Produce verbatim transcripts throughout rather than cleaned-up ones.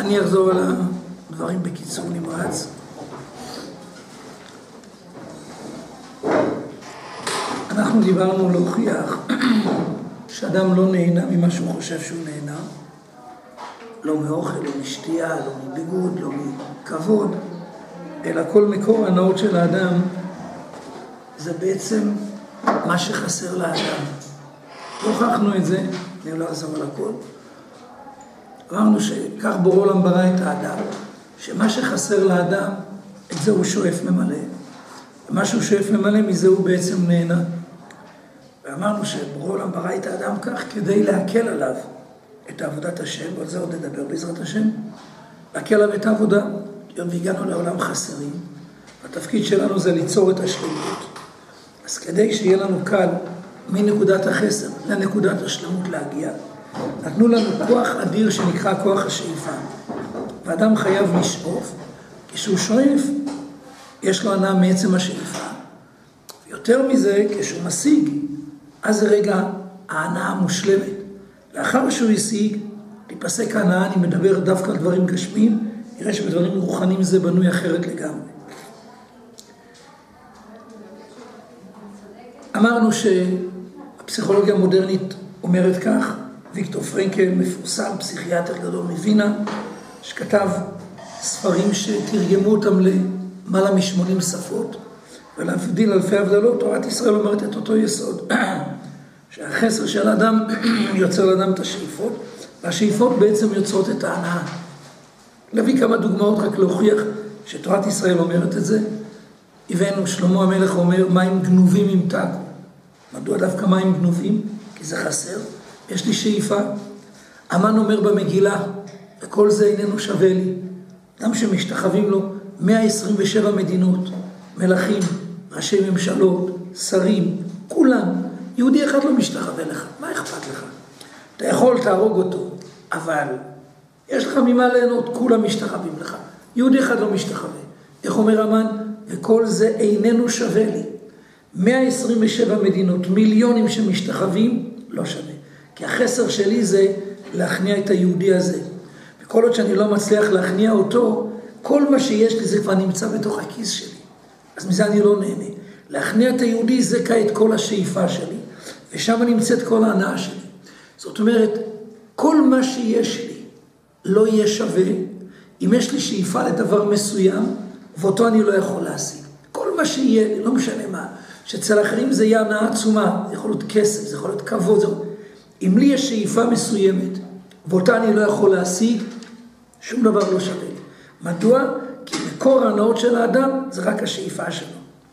אני אחזור על הדברים בקיצור נמרץ. אנחנו דיברנו להוכיח שאדם לא נהנה ממה שהוא חושב שהוא נהנה, לא מאוכל, לא משתייה, לא מביגוד, לא מכבוד, אלא כל מקור הנאות של האדם זה בעצם מה שחסר לאדם. הוכחנו את זה, אני לא אחזור על הכל. אמרנו שכך בורא עולם ברא את האדם, שמה שחסר לאדם, את זה הוא שואף ממלא. ומה שהוא שואף ממלא, מזה הוא בעצם נהנה. ואמרנו שבורא עולם ברא את האדם כך כדי להקל עליו את עבודת השם, ועל זה עוד נדבר בעזרת השם, להקל עליו את העבודה. היום והגענו לעולם חסרים, התפקיד שלנו זה ליצור את השלמות. אז כדי שיהיה לנו קל מנקודת החסר לנקודת השלמות להגיע, נתנו לנו כוח אדיר שנקרא כוח השאיפה. ואדם חייב לשאוף, כשהוא שואף, יש לו הנאה מעצם השאיפה. ויותר מזה, כשהוא משיג, אז זה רגע ההנאה המושלמת. לאחר שהוא השיג, תיפסק ההנאה, אני מדבר דווקא על דברים גשמיים, נראה שבדברים רוחניים זה בנוי אחרת לגמרי. אמרנו שהפסיכולוגיה המודרנית אומרת כך, ויקטור פרנקל, מפורסם, פסיכיאטר גדול מווינה, שכתב ספרים שתרגמו אותם למעלה משמונים שפות, ולהבדיל אלפי הבדלות, תורת ישראל אומרת את אותו יסוד, שהחסר של האדם יוצר לאדם את השאיפות, והשאיפות בעצם יוצרות את ההנאה. להביא כמה דוגמאות רק להוכיח שתורת ישראל אומרת את זה. הבאנו, שלמה המלך אומר, מים גנובים ימתקו. מדוע דווקא מים גנובים? כי זה חסר. יש לי שאיפה. המן אומר במגילה, וכל זה איננו שווה לי. אדם שמשתחווים לו מאה עשרים ושבע מדינות, מלכים, ראשי ממשלות, שרים, כולם. יהודי אחד לא משתחווה לך. מה אכפת לך? אתה יכול, תהרוג אותו, אבל יש לך ממה ליהנות, כולם משתחווים לך. יהודי אחד לא משתחווה. איך אומר המן? וכל זה איננו שווה לי. מאה עשרים ושבע מדינות, מיליונים שמשתחווים, לא שווה. כי החסר שלי זה להכניע את היהודי הזה. וכל עוד שאני לא מצליח להכניע אותו, כל מה שיש לי זה כבר נמצא בתוך הכיס שלי. אז מזה אני לא נהנה. להכניע את היהודי זה כעת כל השאיפה שלי, ושם נמצאת כל ההנאה שלי. זאת אומרת, כל מה שיש לי לא יהיה שווה אם יש לי שאיפה לדבר מסוים, ואותו אני לא יכול להשיג. כל מה שיהיה, לא משנה מה, שאצל אחרים זה יהיה הנאה עצומה, זה יכול להיות כסף, זה יכול להיות כבוד, זה... אם לי יש שאיפה מסוימת, ואותה אני לא יכול להשיג, שום דבר לא שווה לי. מדוע? כי מקור ההנאות של האדם זה רק השאיפה שלו.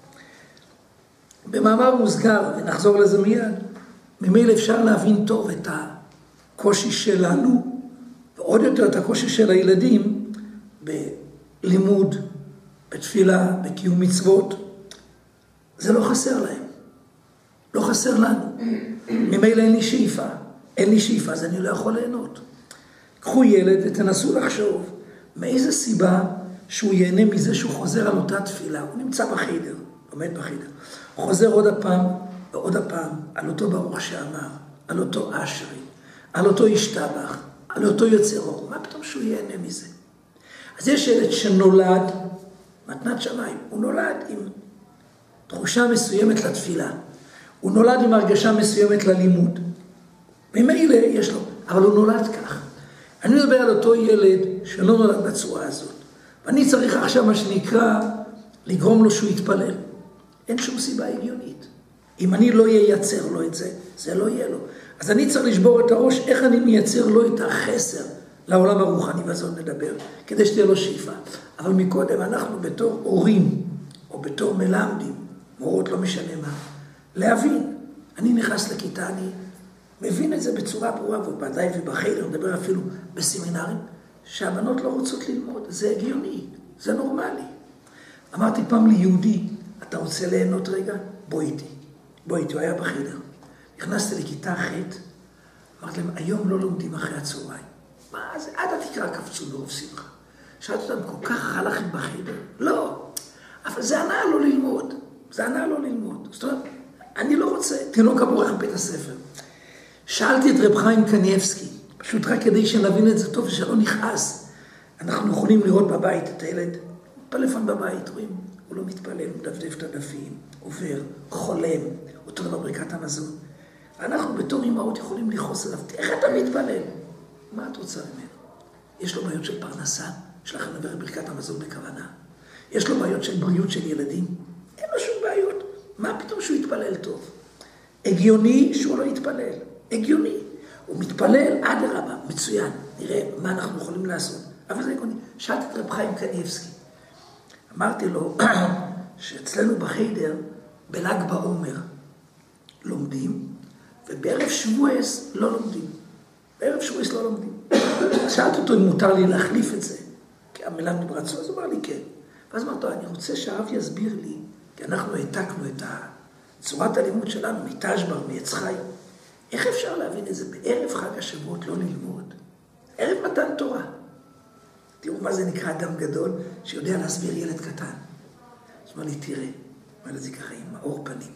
במאמר מוסגר, ונחזור לזה מיד, ממילא אפשר להבין טוב את הקושי שלנו, ועוד יותר את הקושי של הילדים, בלימוד, בתפילה, בקיום מצוות. זה לא חסר להם. לא חסר לנו. ממילא אין לי שאיפה. אין לי שאיפה, אז אני לא יכול ליהנות. קחו ילד ותנסו לחשוב מאיזה סיבה שהוא ייהנה מזה שהוא חוזר על אותה תפילה. הוא נמצא בחדר, עומד בחדר. הוא חוזר עוד הפעם ועוד הפעם על אותו ברוך שאמר, על אותו אשרי, על אותו ישתבח, על אותו יוצר אור. מה פתאום שהוא ייהנה מזה? אז יש ילד שנולד, מתנת שמיים, הוא נולד עם תחושה מסוימת לתפילה. הוא נולד עם הרגשה מסוימת ללימוד. ממילא יש לו, אבל הוא נולד כך. אני מדבר על אותו ילד שלא נולד בצורה הזאת. ואני צריך עכשיו מה שנקרא לגרום לו שהוא יתפלל. אין שום סיבה הגיונית. אם אני לא ייצר לו את זה, זה לא יהיה לו. אז אני צריך לשבור את הראש איך אני מייצר לו את החסר לעולם הרוחני, והזאת נדבר, כדי שתהיה לו שאיפה. אבל מקודם אנחנו בתור הורים, או בתור מלמדים, מורות לא משנה מה, להבין. אני נכנס לכיתה, אני מבין את זה בצורה ברורה, ובוודאי ובחדר, נדבר אפילו בסמינרים, שהבנות לא רוצות ללמוד. זה הגיוני, זה נורמלי. אמרתי פעם ליהודי, אתה רוצה ליהנות רגע? בוא איתי. בוא איתי, הוא היה בחדר. נכנסתי לכיתה ח', אמרתי להם, היום לא לומדים אחרי הצהריים. מה זה? עד התקרה קפצו ברוב שמחה. שאלתי אותם, כל כך הלכת בחדר? לא. אבל זה הנאה לא ללמוד. זה הנאה לא ללמוד. זאת אומרת, אני לא רוצה, תינוק הבורח בבית הספר. שאלתי את רב חיים קניאבסקי, פשוט רק כדי שנבין את זה טוב ושלא נכעס. אנחנו יכולים לראות בבית את הילד, פלאפון בבית, רואים, הוא לא מתפלל, הוא מדפדף את הדפים, עובר, חולם, אותו דבר ברכת המזון. אנחנו בתור אמהות יכולים לכעוס עליו, איך אתה מתפלל? מה את רוצה ממנו? יש לו בעיות של פרנסה, יש לכם לדבר ברכת המזון בכוונה. יש לו בעיות של בריאות של ילדים, אין לו שום בעיות. מה פתאום שהוא יתפלל טוב? הגיוני שהוא לא יתפלל, הגיוני. הוא מתפלל עד הרבה, מצוין, נראה מה אנחנו יכולים לעשות. אבל זה הגיוני. שאלתי את רב חיים קניבסקי, אמרתי לו שאצלנו בחיידר, בל"ג בעומר, לומדים, ובערב שבועס לא לומדים. בערב שבועס לא לומדים. שאלתי אותו אם מותר לי להחליף את זה, כי המלמד רצו, אז הוא אמר לי כן. ואז אמרתי לו, אני רוצה שהרב יסביר לי, כי אנחנו העתקנו את צורת הלימוד שלנו מתשבר, מעץ חיים. איך אפשר להבין את זה בערב חג השבועות לא ללמוד? ערב מתן תורה. תראו מה זה נקרא אדם גדול שיודע להסביר ילד קטן. אז אמר לי, תראה, אמר לזה ככה עם מאור פנים.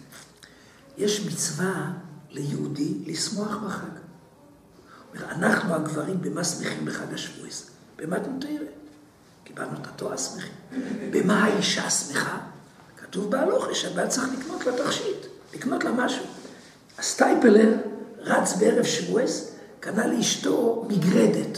יש מצווה ליהודי לשמוח בחג. אומר, אנחנו הגברים במה שמחים בחג השבועס? במה אתם תראה? קיבלנו את התורה שמחים. במה האישה שמחה? כתוב בהלוכה שהבעל צריך לקנות לה תכשיט, לקנות לה משהו. הסטייפלר רץ בערב שבועס, קנה לאשתו מגרדת.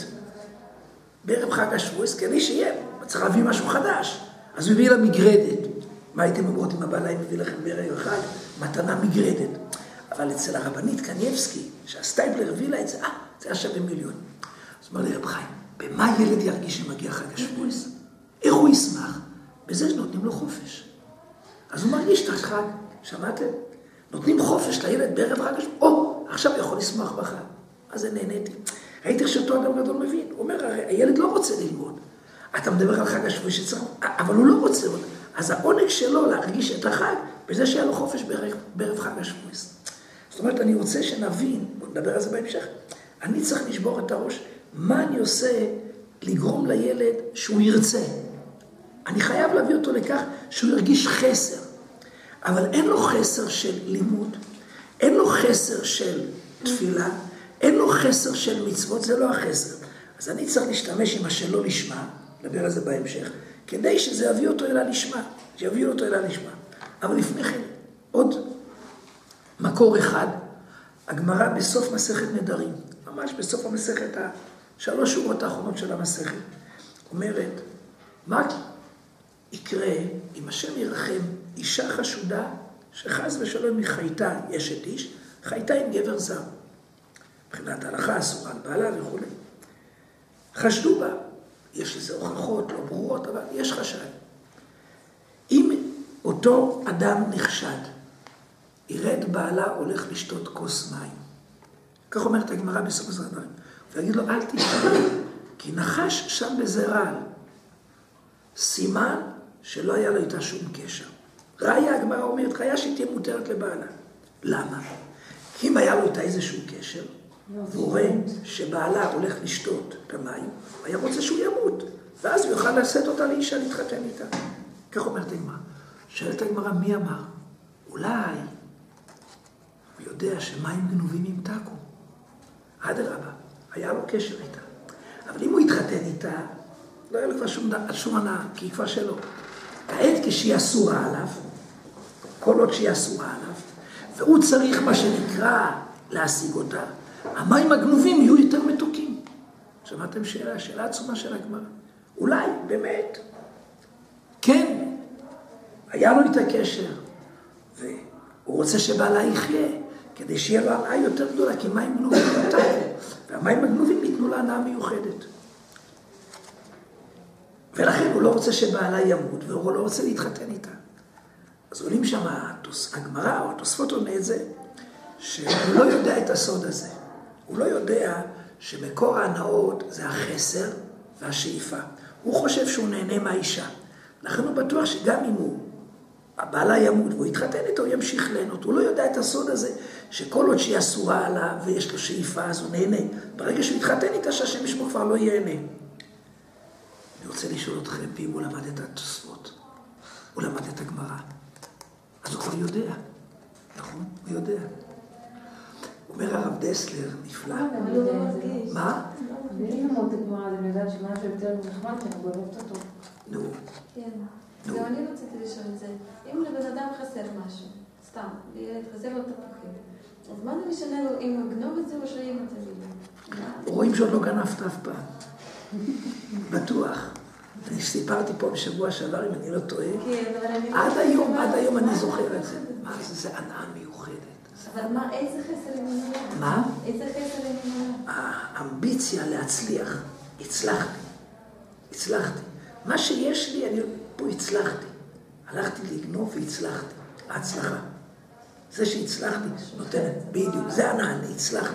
בערב חג השבועס, כדי שיהיה, צריך להביא משהו חדש. אז הוא הביא לה מגרדת. מה הייתם אומרות אם הבעלה מביא לכם בערב החג? מתנה מגרדת. אבל אצל הרבנית קניבסקי, שהסטייפלר הביא לה את זה, אה, זה היה שווה מיליון. אז אומר לי רב חיים, במה ילד ירגיש שמגיע חג השבועס? איך הוא ישמח? בזה שנותנים לו חופש. אז הוא מרגיש את החג, שמעתם? נותנים חופש לילד בערב חג השבועס, או, עכשיו הוא יכול לשמח בחג. אז זה נהניתי. ראיתי שאותו אדם גדול מבין, הוא אומר, הרי הילד לא רוצה ללמוד. אתה מדבר על חג השבועס שצריך, אבל הוא לא רוצה ללמוד. אז העונג שלו להרגיש את החג, בזה שהיה לו חופש בערב, בערב חג השבועס. זאת אומרת, אני רוצה שנבין, בוא נדבר על זה בהמשך, אני צריך לשבור את הראש, מה אני עושה לגרום לילד שהוא ירצה. אני חייב להביא אותו לכך שהוא ירגיש חסר. אבל אין לו חסר של לימוד, אין לו חסר של תפילה, אין לו חסר של מצוות, זה לא החסר. אז אני צריך להשתמש עם השלא לשמה, נדבר על זה בהמשך, כדי שזה יביא אותו אלה לשמה, שיביא אותו אלה לשמה. אבל לפני כן, עוד מקור אחד, הגמרא בסוף מסכת נדרים, ממש בסוף המסכת, השלוש שורות האחרונות של המסכת, אומרת, מה יקרה אם השם ירחם אישה חשודה שחס ושלום היא חייתה, אשת איש, חייתה עם גבר זר. מבחינת ההלכה אסורה על בעלה וכו'. חשדו בה, יש לזה הוכחות לא ברורות, אבל יש חשד. אם אותו אדם נחשד, ירד בעלה הולך לשתות כוס מים. כך אומרת הגמרא בסוף הזרדרים. ויגיד לו, אל תשתנה, כי נחש שם בזה רעל. סימן שלא היה לו איתה שום קשר. ראיה, הגמרא אומרת, ראיה שהיא תהיה מותרת לבעלה. למה? כי אם היה לו איתה איזשהו קשר, והוא רואה שבעלה הולך לשתות את המים, היה רוצה שהוא ימות, ואז הוא יוכל לשאת אותה לאישה להתחתן איתה. כך אומרת הגמרא. שואלת הגמרא, מי אמר? אולי הוא יודע שמים גנובים ימתקו. אדרבה, היה לו קשר איתה. אבל אם הוא התחתן איתה, לא היה לו כבר שום, שום הנאה, כי היא כבר שלו. כעת כשהיא אסורה עליו, כל עוד שהיא אסורה עליו, והוא צריך מה שנקרא להשיג אותה, המים הגנובים יהיו יותר מתוקים. שמעתם שאלה, שאלה עצומה של הגמרא. אולי, באמת, כן, היה לו איתה קשר, והוא רוצה שבעלה יחיה, כדי שיהיה לו הנאה יותר גדולה, כי מים גנובים יתקו, והמים הגנובים ייתנו לה הנאה מיוחדת. ולכן הוא לא רוצה שבעלה ימות, והוא לא רוצה להתחתן איתה. אז עולים שם הגמרא, או התוספות עונה את זה, שהוא לא יודע את הסוד הזה. הוא לא יודע שמקור ההנאות זה החסר והשאיפה. הוא חושב שהוא נהנה מהאישה. לכן הוא בטוח שגם אם הוא, הבעלה ימות והוא יתחתן איתו, הוא ימשיך ליהנות. הוא לא יודע את הסוד הזה, שכל עוד שהיא אסורה עליו ויש לו שאיפה, אז הוא נהנה. ברגע שהוא יתחתן איתה, שהשם ישמו כבר לא ייהנה. אני רוצה לשאול אתכם, ואם הוא למד את התוספות, הוא למד את הגמרא, אז הוא כבר יודע, נכון? הוא יודע. הוא אומר הרב דסלר, נפלא. אבל הוא לא מרגיש. מה? אני לא מותק מה, אני יודעת שמשהו יותר נחמד, כי אני גורבת אותו. נו. כן. זהו, אני רציתי לשאול את זה. אם לבן אדם חסר משהו, סתם, לילד חסר לו תפוחים, אז מה זה משנה לו אם הוא גנוב את זה או שאם אתה תביא? רואים שעוד לא גנבת אף פעם. בטוח. אני סיפרתי פה בשבוע שעבר, אם אני לא טועה. כן, אבל אני... עד היום, עד היום אני זוכר את זה. מה זה? זה הנאה מיוחדת. אבל מה, איזה חסר למינולה? מה? איזה חסר למינולה? האמביציה להצליח. הצלחתי. הצלחתי. מה שיש לי, אני פה הצלחתי. הלכתי לגנוב והצלחתי. ההצלחה. זה שהצלחתי, נותנת, בדיוק. זה הנאה, אני הצלחתי.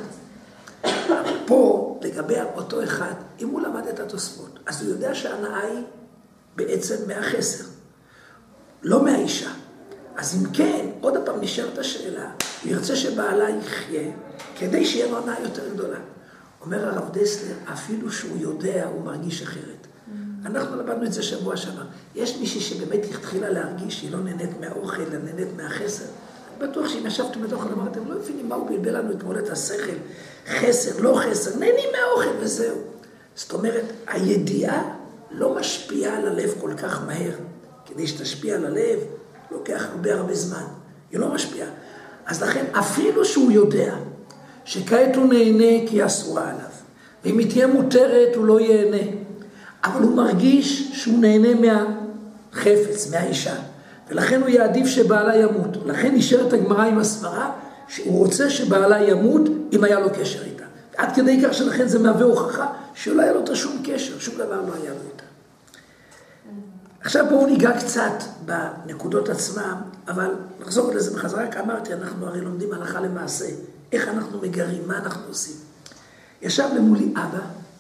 פה, לגבי אותו אחד, אם הוא למד את התוספות, אז הוא יודע שההנאה היא בעצם מהחסר, לא מהאישה. אז אם כן, עוד הפעם נשארת השאלה, הוא ירצה שבעלה יחיה, כדי שיהיה לו הנאה יותר גדולה. אומר הרב דסלר, אפילו שהוא יודע, הוא מרגיש אחרת. אנחנו למדנו את זה שבוע שעבר. יש מישהי שבאמת התחילה להרגיש שהיא לא נהנית מהאוכל, אלא נהנית מהחסר. בטוח שאם ישבתם בתוך הדבר, אתם לא מבינים מה הוא בלבל לנו אתמול את השכל, חסר, לא חסר, נהנים מהאוכל וזהו. זאת אומרת, הידיעה לא משפיעה על הלב כל כך מהר. כדי שתשפיע על הלב, לוקח הרבה הרבה זמן. היא לא משפיעה. אז לכן, אפילו שהוא יודע שכעת הוא נהנה כי אסורה עליו, ואם היא תהיה מותרת הוא לא ייהנה, אבל הוא מרגיש שהוא נהנה מהחפץ, מהאישה. ולכן הוא יעדיף שבעלה ימות. לכן נשארת הגמרא עם הסברה שהוא רוצה שבעלה ימות אם היה לו קשר איתה. עד כדי כך שלכן זה מהווה הוכחה שלא היה לו אותה שום קשר, שום דבר לא היה לו איתה. עכשיו בואו ניגע קצת בנקודות עצמם, אבל נחזור לזה בחזרה, רק אמרתי, אנחנו הרי לומדים הלכה למעשה, איך אנחנו מגרים, מה אנחנו עושים. ישב למולי אבא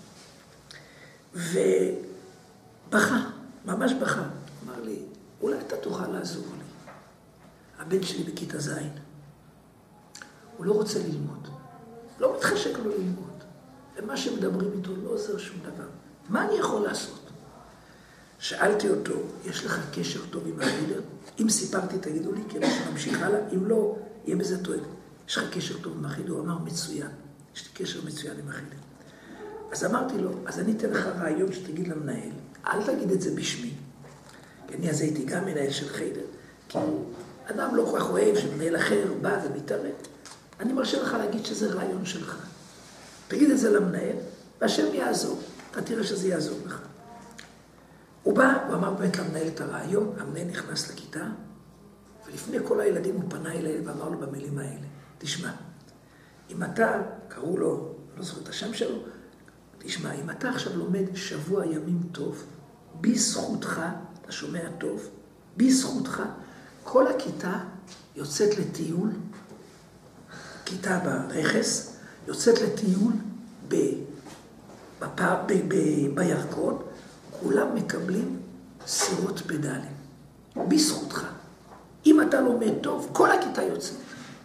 ובכה, ממש בכה, אמר לי, אולי אתה תוכל לעזור לי. הבן שלי בכיתה זין. הוא לא רוצה ללמוד. לא מתחשק לו ללמוד. ומה שמדברים איתו לא עוזר שום דבר. מה אני יכול לעשות? שאלתי אותו, יש לך קשר טוב עם החילר? אם סיפרתי, תגידו לי, כי אנחנו נמשיך הלאה. אם לא, יהיה בזה טוב. יש לך קשר טוב עם החילר? הוא אמר, מצוין. יש לי קשר מצוין עם החילר. אז אמרתי לו, אז אני אתן לך רעיון שתגיד למנהל. אל תגיד את זה בשמי. כי אני אז הייתי גם מנהל של חיידר, כי אדם לא כל כך אוהב שמנהל אחר בא ומתערב. אני מרשה לך להגיד שזה רעיון שלך. תגיד את זה למנהל, והשם יעזור. אתה תראה שזה יעזור לך. הוא בא, הוא אמר באמת למנהל את הרעיון, המנהל נכנס לכיתה, ולפני כל הילדים הוא פנה אליהם ואמר לו במילים האלה, תשמע, אם אתה, קראו לו, לא זוכר את השם שלו, תשמע, אם אתה עכשיו לומד שבוע ימים טוב, בזכותך, אתה שומע טוב, בזכותך, כל הכיתה יוצאת לטיול, כיתה ברכס, יוצאת לטיול ב, בפ, ב, ב, בירקון, כולם מקבלים סירות פדלים, בזכותך. אם אתה לומד טוב, כל הכיתה יוצאת.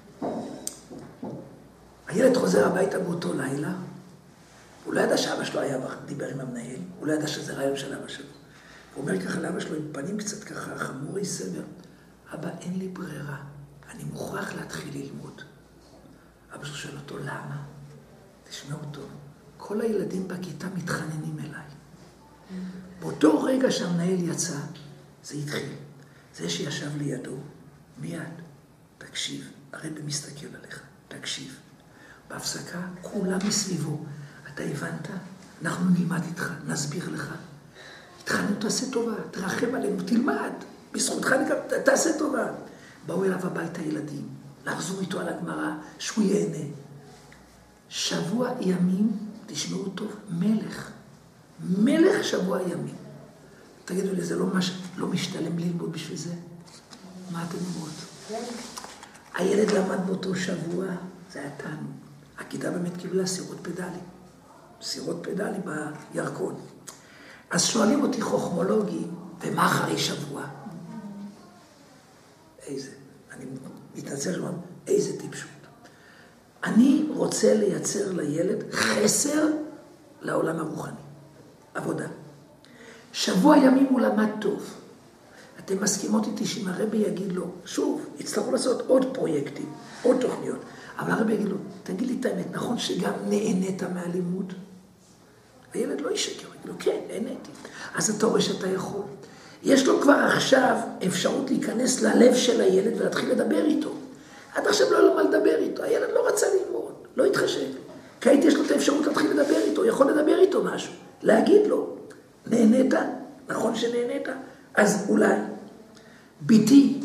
הילד חוזר הביתה באותו לילה, הוא לא ידע שאבא שלו היה דיבר עם המנהל, הוא לא ידע שזה רעיון של אבא שלו. הוא אומר ככה לאבא שלו עם פנים קצת ככה, חמורי סבר, אבא, אין לי ברירה, אני מוכרח להתחיל ללמוד. אבא שלו שואל אותו, למה? תשמעו טוב, כל הילדים בכיתה מתחננים אליי. באותו רגע שהמנהל יצא, זה התחיל. זה שישב לידו, מיד, תקשיב, הרבי מסתכל עליך, תקשיב. בהפסקה, כולם מסביבו. אתה הבנת? אנחנו נלמד איתך, נסביר לך. התחלנו, תעשה טובה, תרחם עלינו, תלמד. בזכותך נקרא, תעשה טובה. באו אליו הביתה ילדים, לחזור איתו על הגמרא, שהוא ייהנה. שבוע ימים, תשמעו טוב, מלך. מלך שבוע ימים. תגידו לי, זה לא, מש... לא משתלם ללמוד בשביל זה? מה אתם אומרות? הילד למד באותו שבוע, זה היה תענוג. הכיתה באמת קיבלה סירות פדלים. סירות פדלים בירקון. אז שואלים אותי חוכמולוגים, ומה אחרי שבוע? איזה, אני מתנצל לומר, איזה טיפשות. אני רוצה לייצר לילד חסר לעולם הרוחני. עבודה. שבוע ימים הוא למד טוב. אתם מסכימות איתי שאם הרבי יגיד לו, שוב, יצטרכו לעשות עוד פרויקטים, עוד תוכניות, אבל הרבי יגיד לו, תגיד לי את האמת, נכון שגם נהנית מהלימוד? הילד לא ישקר, הוא יגיד לו, כן, נהניתי. אז אתה רואה שאתה יכול. יש לו כבר עכשיו אפשרות להיכנס ללב של הילד ולהתחיל לדבר איתו. עד עכשיו לא היה לו מה לדבר איתו, הילד לא רצה ללמוד, לא התחשב. כעת יש לו את האפשרות להתחיל לדבר איתו, יכול לדבר איתו משהו, להגיד לו, נהנית, נכון שנהנית, אז אולי. ביתי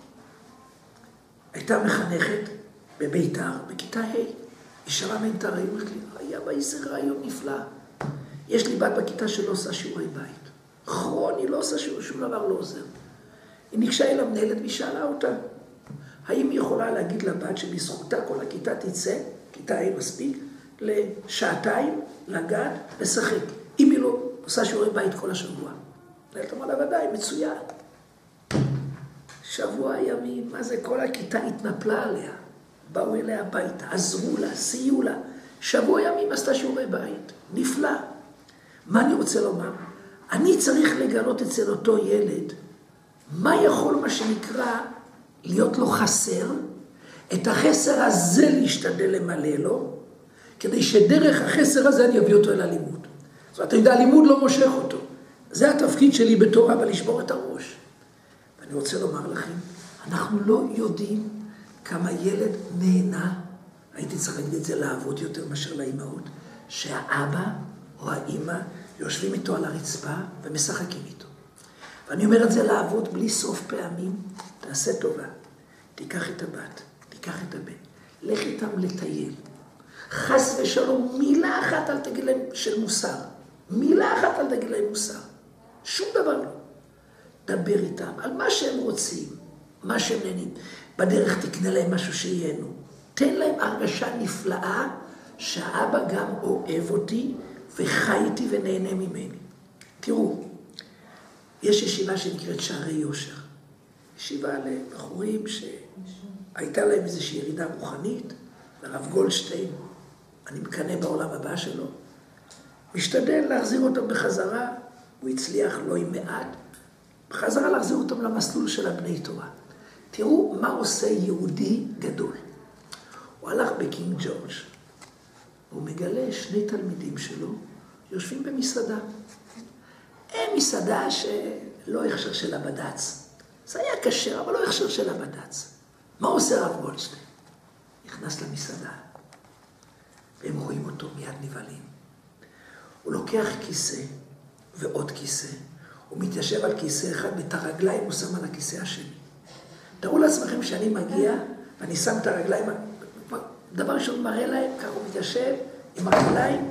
הייתה מחנכת בביתר, בכיתה ה', היא שרה מנתר, היא אומרת לי, היה בה איזה רעיון נפלא. יש לי בת בכיתה שלא עושה שיעורי בית. כרוני לא עושה שיעור, שום דבר לא עוזר. היא ניגשה אל המנהלת והיא שאלה אותה, האם היא יכולה להגיד לבת שבזכותה כל הכיתה תצא, כיתה ה' מספיק, לשעתיים, לגן, לשחק. אם היא לא עושה שיעורי בית כל השבוע. המנהלת אמרה לה, ודאי, מצוין. שבוע ימים, מה זה? כל הכיתה התנפלה עליה. באו אליה הביתה, עזרו לה, סייעו לה. שבוע ימים עשתה שיעורי בית. נפלא. מה אני רוצה לומר? אני צריך לגלות אצל אותו ילד, מה יכול, מה שנקרא, להיות לו חסר, את החסר הזה להשתדל למלא לו, כדי שדרך החסר הזה אני אביא אותו אל הלימוד. זאת אומרת, אתה יודע, הלימוד לא מושך אותו. זה התפקיד שלי בתורה, אבל לשבור את הראש. ואני רוצה לומר לכם, אנחנו לא יודעים כמה ילד נהנה, הייתי צריך להגיד את זה לעבוד יותר מאשר לאמהות, שהאבא או האמא יושבים איתו על הרצפה ומשחקים איתו. ואני אומר את זה לעבוד בלי סוף פעמים, תעשה טובה. תיקח את הבת, תיקח את הבן, לך איתם לטייל. חס ושלום, מילה אחת אל תגיד להם של מוסר. מילה אחת אל תגיד להם מוסר. שום דבר לא. דבר איתם על מה שהם רוצים, מה שהם נהנים. בדרך תקנה להם משהו שייהנו. תן להם הרגשה נפלאה שהאבא גם אוהב אותי וחי איתי ונהנה ממני. תראו, יש ישיבה שנקראת שערי יושר. ישיבה לבחורים שהייתה להם איזושהי ירידה רוחנית, לרב גולדשטיין, אני מקנה בעולם הבא שלו, משתדל להחזיר אותם בחזרה, הוא הצליח לא עם מעט, בחזרה להחזיר אותם למסלול של הבני תורה. תראו מה עושה יהודי גדול. הוא הלך בקינג ג'ורג', הוא מגלה שני תלמידים שלו, יושבים במסעדה. אין מסעדה שלא הכשר של הבד"ץ. זה היה קשר, אבל לא הכשר של הבד"ץ. מה עושה הרב גולדשטיין? נכנס למסעדה, והם רואים אותו מיד נבהלים. הוא לוקח כיסא ועוד כיסא, הוא מתיישב על כיסא אחד, ואת הרגליים הוא שם על הכיסא השני. תראו לעצמכם שאני מגיע, ואני שם את הרגליים, דבר ראשון מראה להם, ככה הוא מתיישב עם הרגליים.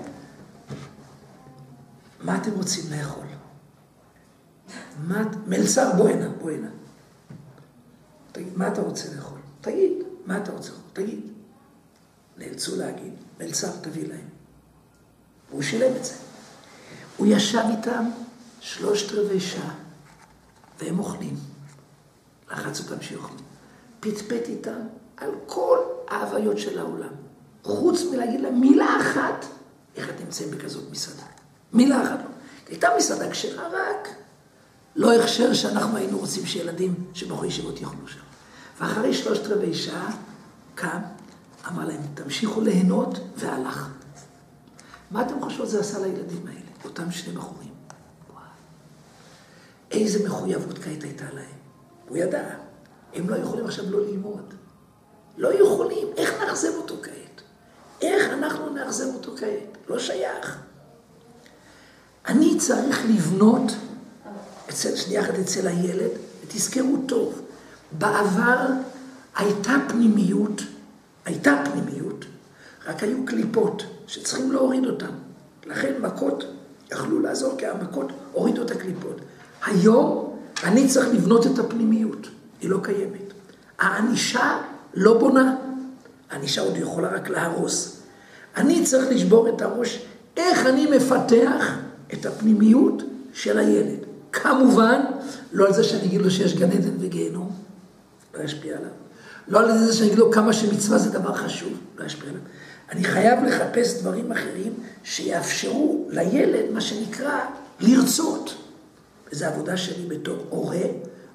מה אתם רוצים לאכול? מה... מלצר, בוא הנה, בוא הנה. תגיד, מה אתה רוצה לאכול? תגיד, מה אתה רוצה לאכול? תגיד. נאלצו להגיד, מלצר, תביא להם. והוא שילם את זה. הוא ישב איתם שלושת רבעי שעה, והם אוכלים. לחץ אותם שיוכלו. פטפט איתם על כל ההוויות של העולם. חוץ מלהגיד להם מילה אחת, איך אתם נמצאים בכזאת מסעדה? מילה אחת לא. הייתה מסעדה כשרה רק. לא הכשר שאנחנו היינו רוצים שילדים שבחורי ישיבות יאכלו שם. ואחרי שלושת רבעי שעה, קם, אמר להם, תמשיכו ליהנות, והלך. מה אתם חושבות זה עשה לילדים האלה? אותם שני בחורים. וואו. איזה מחויבות כעת הייתה להם. הוא ידע, הם לא יכולים עכשיו לא ללמוד. לא יכולים. איך נחזב אותו כעת? איך אנחנו נחזב אותו כעת? לא שייך. אני צריך לבנות אצל, שנייה אחת אצל הילד, ותזכרו טוב, בעבר הייתה פנימיות, הייתה פנימיות, רק היו קליפות שצריכים להוריד אותן. לכן מכות יכלו לעזור, כי המכות הורידו את הקליפות. היום אני צריך לבנות את הפנימיות, היא לא קיימת. הענישה לא בונה, הענישה עוד יכולה רק להרוס. אני צריך לשבור את הראש, איך אני מפתח את הפנימיות של הילד. כמובן, לא על זה שאני אגיד לו שיש גן עדן וגיהנום, לא ישפיע עליו. לא על זה שאני אגיד לו כמה שמצווה זה דבר חשוב, לא ישפיע עליו. אני חייב לחפש דברים אחרים שיאפשרו לילד, מה שנקרא, לרצות. וזו עבודה שלי בתור הורה,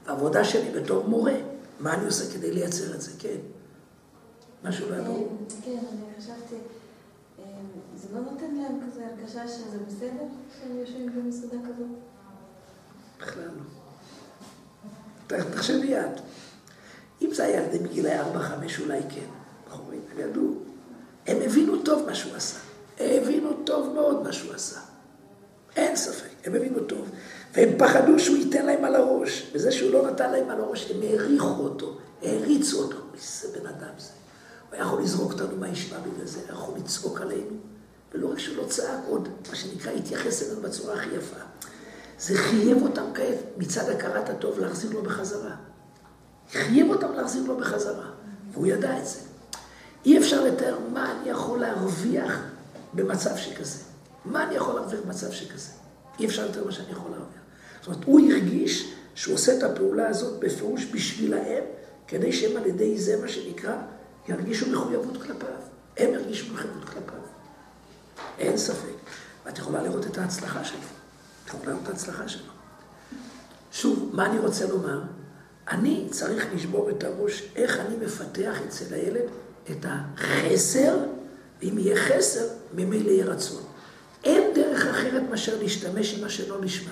בעבודה שלי בתור מורה, מה אני עושה כדי לייצר את זה? כן. משהו לעבור? כן, אני חשבתי, זה לא נותן להם כזה הרגשה שזה בסדר שהם יושבים במסעדה כזאת? בכלל לא. תחשבי את. אם זה היה ילדים מגילי ארבע חמש אולי כן. בחורים, הם ידעו. הם הבינו טוב מה שהוא עשה. הם הבינו טוב מאוד מה שהוא עשה. אין ספק, הם הבינו טוב. והם פחדו שהוא ייתן להם על הראש. וזה שהוא לא נתן להם על הראש, הם העריכו אותו, העריצו אותו. איזה בן אדם זה. הוא היה יכול לזרוק אותנו מהישיבה בגלל זה, היה יכול לצעוק עלינו. ולא רק שהוא לא צעק, עוד מה שנקרא, התייחס אלינו בצורה הכי יפה. זה חייב אותם כעת מצד הכרת הטוב להחזיר לו בחזרה. חייב אותם להחזיר לו בחזרה. והוא ידע את זה. אי אפשר לתאר מה אני יכול להרוויח במצב שכזה. מה אני יכול להרוויח במצב שכזה? אי אפשר לתאר מה שאני יכול להרוויח. זאת אומרת, הוא הרגיש שהוא עושה את הפעולה הזאת בפירוש בשבילהם, כדי שהם על ידי זה מה שנקרא, ירגישו מחויבות כלפיו. הם ירגישו מחויבות כלפיו. אין ספק. ואת יכולה לראות את ההצלחה שלו. את יכולה לראות את ההצלחה שלו. שוב, מה אני רוצה לומר? אני צריך לשבור את הראש איך אני מפתח אצל הילד את החסר, ואם יהיה חסר, ממילא יהיה רצון. אין דרך אחרת מאשר להשתמש עם מה שלא נשמע.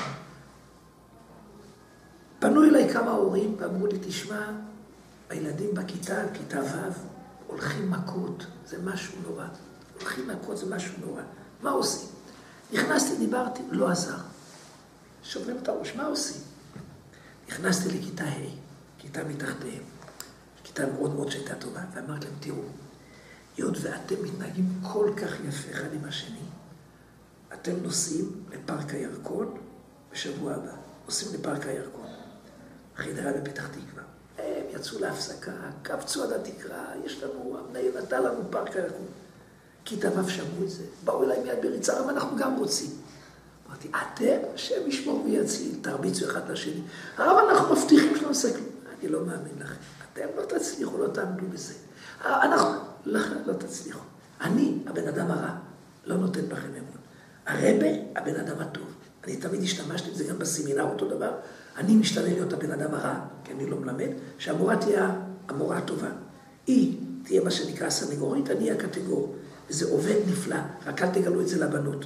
פנו אליי כמה הורים ואמרו לי, תשמע, הילדים בכיתה, כיתה ו', הולכים מכות, זה משהו נורא. הולכים מכות, זה משהו נורא. מה עושים? נכנסתי, דיברתי, לא עזר. שוברים את הראש, מה עושים? נכנסתי לכיתה ה', כיתה מתחתיהם, כיתה מאוד מאוד שהייתה טובה, ואמרתי להם, תראו, היות ואתם מתנהגים כל כך יפה אחד עם השני, אתם נוסעים לפארק הירקון בשבוע הבא. נוסעים לפארק הירקון. חדרה בפתח תקווה. הם יצאו להפסקה, קפצו עד התקרה, יש לנו, המנהל נתן לנו פארק הירקון. כיתה ו' שמעו את זה, באו אליי מיד בריצה, אבל אנחנו גם רוצים. אמרתי, אתם, השם ישמור ויציל, תרביצו אחד לשני. הרב, אנחנו מבטיחים שלא נעשה כלום. אני לא מאמין לכם. אתם לא תצליחו, לא תעמדו בזה. אנחנו, לכם לא תצליחו. אני, הבן אדם הרע, לא נותן בכם אמון. הרבה, הבן אדם הטוב. אני תמיד השתמשתי בזה גם בסמינר אותו דבר. אני משתנה להיות הבן אדם הרע, כי אני לא מלמד, שהמורה תהיה המורה הטובה. היא תהיה מה שנקרא סניגורית, אני אהיה הקטגור. וזה עובד נפלא, רק אל תגלו את זה לבנות.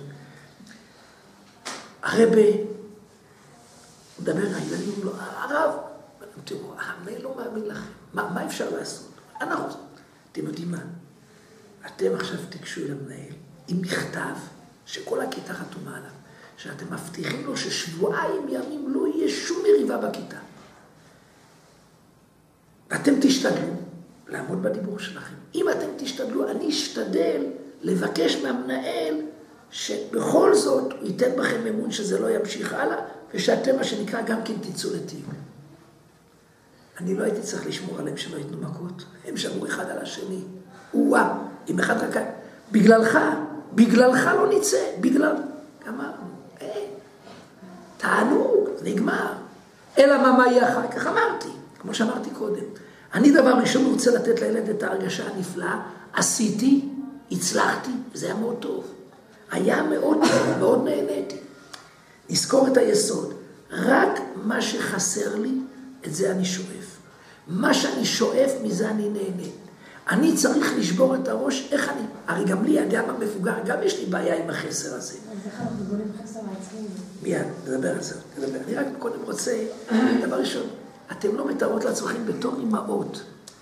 הרבה, מדבר הילדים, לא, הרב, תראו, המנהל לא מאמין לכם. מה, מה אפשר לעשות? אנחנו, אתם יודעים מה? אתם עכשיו תקשו אל המנהל עם מכתב שכל הכיתה חתומה עליו, שאתם מבטיחים לו ששבועיים ימים לא יהיה שום מריבה בכיתה. ואתם תשתדלו לעמוד בדיבור שלכם. אם אתם תשתדלו, אני אשתדל לבקש מהמנהל שבכל זאת הוא ייתן בכם אמון שזה לא ימשיך הלאה, ושאתם מה שנקרא גם כן תצאו לטיול. אני לא הייתי צריך לשמור עליהם שלא ייתנו מכות. הם שמרו אחד על השני. וואה, עם אחד רק... בגללך, בגללך לא נצא, בגלל... אמרנו, אין. תענוג, נגמר. אלא מה, מה יהיה אחר כך? אמרתי, כמו שאמרתי קודם. אני דבר ראשון רוצה לתת לילד את ההרגשה הנפלאה. עשיתי, הצלחתי, וזה היה מאוד טוב. היה מאוד טוב, מאוד נהניתי. נזכור את היסוד. רק מה שחסר לי, את זה אני שואף. מה שאני שואף, מזה אני נהנה. אני צריך לשבור את הראש, איך אני... הרי גם לי, אדם המבוגר, גם יש לי בעיה עם החסר הזה. אז איך אנחנו בונים חסר לעצמנו? מיד, נדבר על זה, נדבר. אני רק קודם רוצה, דבר ראשון, אתם לא מתארות לעצמכם בתור אמהות.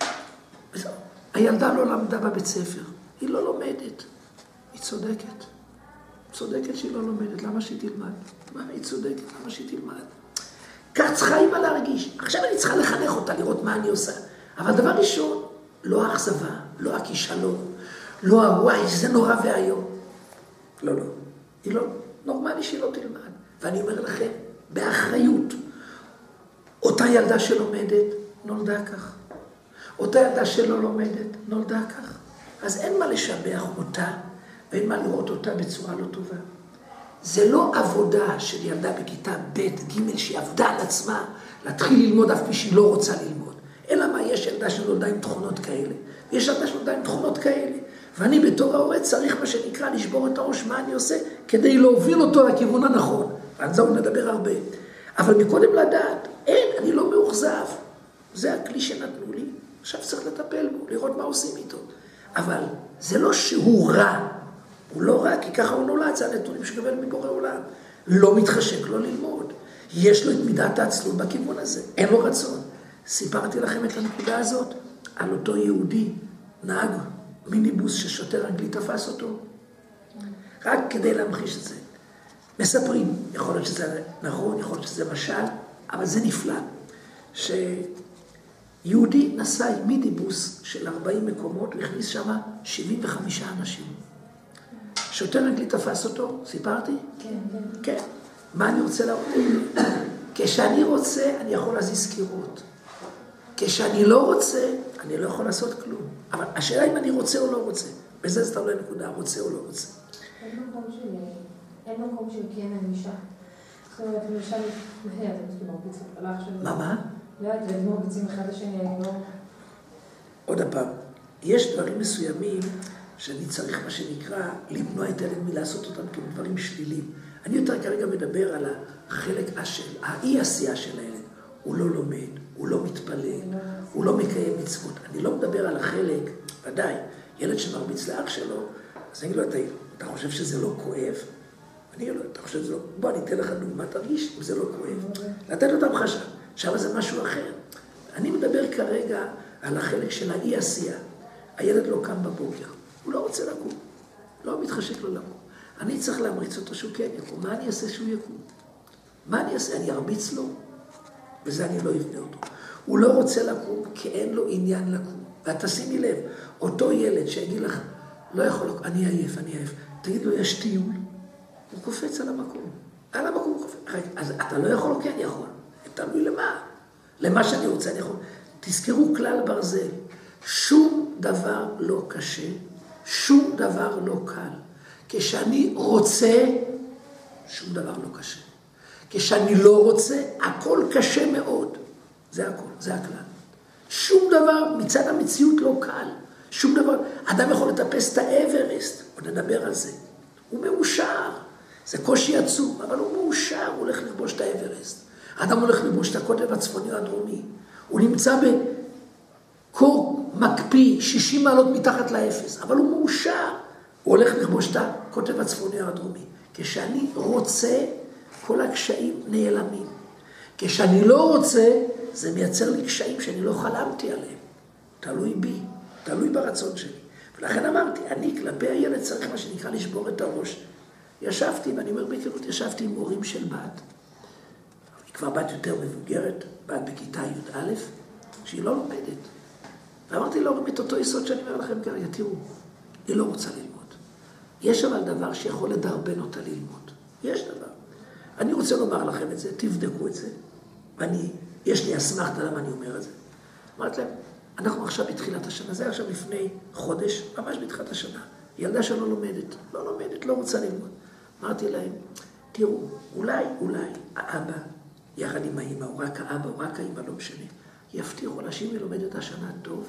הילדה לא למדה בבית ספר, היא לא לומדת. היא צודקת. צודקת שהיא לא לומדת, למה שהיא תלמד? מה, היא צודקת, למה שהיא תלמד? כך צריכה אימא להרגיש. עכשיו אני צריכה לחנך אותה, לראות מה אני עושה. אבל דבר ראשון, לא האכזבה, לא הכישלון, לא הוואי, זה נורא והיום. לא, לא. היא לא, נורמלי שהיא לא תלמד. ואני אומר לכם, באחריות, אותה ילדה שלומדת, נולדה כך. אותה ילדה שלא לומדת, נולדה כך. אז אין מה לשבח אותה, ואין מה לראות אותה בצורה לא טובה. זה לא עבודה של ילדה בכיתה ב' ג' שהיא עבדה על עצמה, להתחיל ללמוד אף פי שהיא לא רוצה ללמוד. אלא מה, יש ילדה שנולדה עם תכונות כאלה, ויש ילדה שנולדה עם תכונות כאלה. ואני בתור ההורה צריך מה שנקרא לשבור את הראש, מה אני עושה, כדי להוביל אותו לכיוון הנכון. ועל זה הוא נדבר הרבה. אבל מקודם לדעת, אין, אני לא מאוכזב. זה הכלי שנתנו לי, עכשיו צריך לטפל בו, לראות מה עושים איתו. אבל זה לא שהוא רע, הוא לא רע, כי ככה הוא נולד, זה הנתונים שקבל מבורא עולם. לא מתחשק לו ללמוד. יש לו את מידת העצלות בכיוון הזה, אין לו רצון. סיפרתי לכם את הנקודה הזאת על אותו יהודי, נהג מיניבוס ששוטר אנגלי תפס אותו. רק כדי להמחיש את זה. מספרים, יכול להיות שזה נכון, יכול להיות שזה משל, אבל זה נפלא. שיהודי נסע עם מיניבוס של ארבעים מקומות, והכניס שם שבעים וחמישה אנשים. שוטר אנגלי תפס אותו, סיפרתי? כן, כן. כן. מה אני רוצה להראות? כשאני רוצה, אני יכול להזיז קירות. כשאני לא רוצה, אני לא יכול לעשות כלום. אבל השאלה אם אני רוצה או לא רוצה. בזה זה תלוי נקודה, רוצה או לא רוצה. אין מקום של... אין מקום של כן ענישה. זאת אומרת, למשל, מהר, אתם צריכים מרביץ לפלח שלו. מה, מה? לא יודעת, והם מרביצים אחד לשני, אני לא... עוד הפעם, יש דברים מסוימים שאני צריך, מה שנקרא, למנוע את הילד מלעשות אותם כדברים שליליים. אני יותר כרגע מדבר על החלק של, האי עשייה של הילד. הוא לא לומד, הוא לא מתפלל, הוא לא מקיים מצוות. אני לא מדבר על החלק, ודאי, ילד שמרביץ לאח שלו, אז אני אגיד לו, אתה, אתה חושב שזה לא כואב? אני אגיד לו, אתה חושב שזה לא... בוא, אני אתן לך דוגמה, תרגיש אם זה לא כואב. לתת לו את המחשה, שם זה משהו אחר. אני מדבר כרגע על החלק של האי עשייה. הילד לא קם בבוקר, הוא לא רוצה לקום, לא מתחשק לו לקום. אני צריך להמריץ אותו שהוא כן יקום. מה אני אעשה שהוא יקום? מה אני אעשה? אני ארביץ לו? וזה אני לא אבנה אותו. הוא לא רוצה לקום כי אין לו עניין לקום. ואת תשימי לב, אותו ילד שיגיד לך, לא יכול לקום, אני עייף, אני עייף. תגיד לו, יש טיול. הוא קופץ על המקום. על המקום הוא קופץ. אז אתה לא יכול או כן יכול? תלוי למה? למה שאני רוצה אני יכול. תזכרו כלל ברזל. שום דבר לא קשה, שום דבר לא קל. כשאני רוצה, שום דבר לא קשה. כשאני לא רוצה, הכל קשה מאוד. זה הכל, זה הכלל. שום דבר מצד המציאות לא קל. שום דבר. אדם יכול לטפס את האברסט, עוד נדבר על זה. הוא מאושר. זה קושי עצום, אבל הוא מאושר, הוא הולך לכבוש את האברסט. אדם הולך לכבוש את הקוטב הצפוני הדרומי. הוא נמצא בקור מקפיא, שישים מעלות מתחת לאפס, אבל הוא מאושר. הוא הולך לכבוש את הקוטב הצפוני הדרומי. כשאני רוצה, כל הקשיים נעלמים. כשאני לא רוצה, זה מייצר לי קשיים שאני לא חלמתי עליהם. תלוי בי, תלוי ברצון שלי. ולכן אמרתי, אני כלפי הילד צריך מה שנקרא לשבור את הראש. ישבתי, ואני אומר בכנות, ישבתי עם הורים של בת. היא כבר בת יותר מבוגרת, בת בכיתה י' א', שהיא לא לומדת. ואמרתי להורים את אותו יסוד שאני אומר לכם כרגע, תראו, היא לא רוצה ללמוד. יש אבל דבר שיכול לדרבן אותה ללמוד. יש דבר. אני רוצה לומר לכם את זה, תבדקו את זה. ואני, יש לי אסמכתה למה אני אומר את זה. אמרתי להם, אנחנו עכשיו בתחילת השנה, זה עכשיו לפני חודש, ממש בתחילת השנה. ילדה שלא לומדת, לא לומדת, לא רוצה ללמוד. אמרתי להם, תראו, אולי, אולי, האבא, יחד עם האמא, או רק האבא, או רק האמא, לא משנה, יבטיחו לה שאם היא לומדת השנה טוב,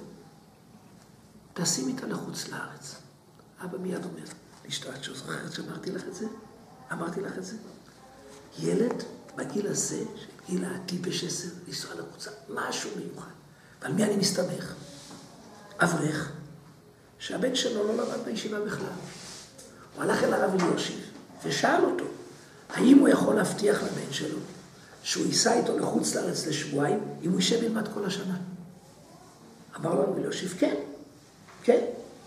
תשים איתה לחוץ לארץ. אבא מיד אומר, לשתות שוב, זוכרת שאמרתי לך את זה? אמרתי לך את זה? ילד בגיל הזה, גיל הטיפש עשר, לנסוע לחוצה, משהו מיוחד. ועל מי אני מסתמך? אברך, שהבן שלו לא למד בישיבה בכלל. הוא הלך אל הרב אלישיב ושאל אותו, האם הוא יכול להבטיח לבן שלו שהוא ייסע איתו לחוץ לארץ לשבועיים, אם הוא יישב ילמד כל השנה? אמר לו הרב אלישיב, כן, כן.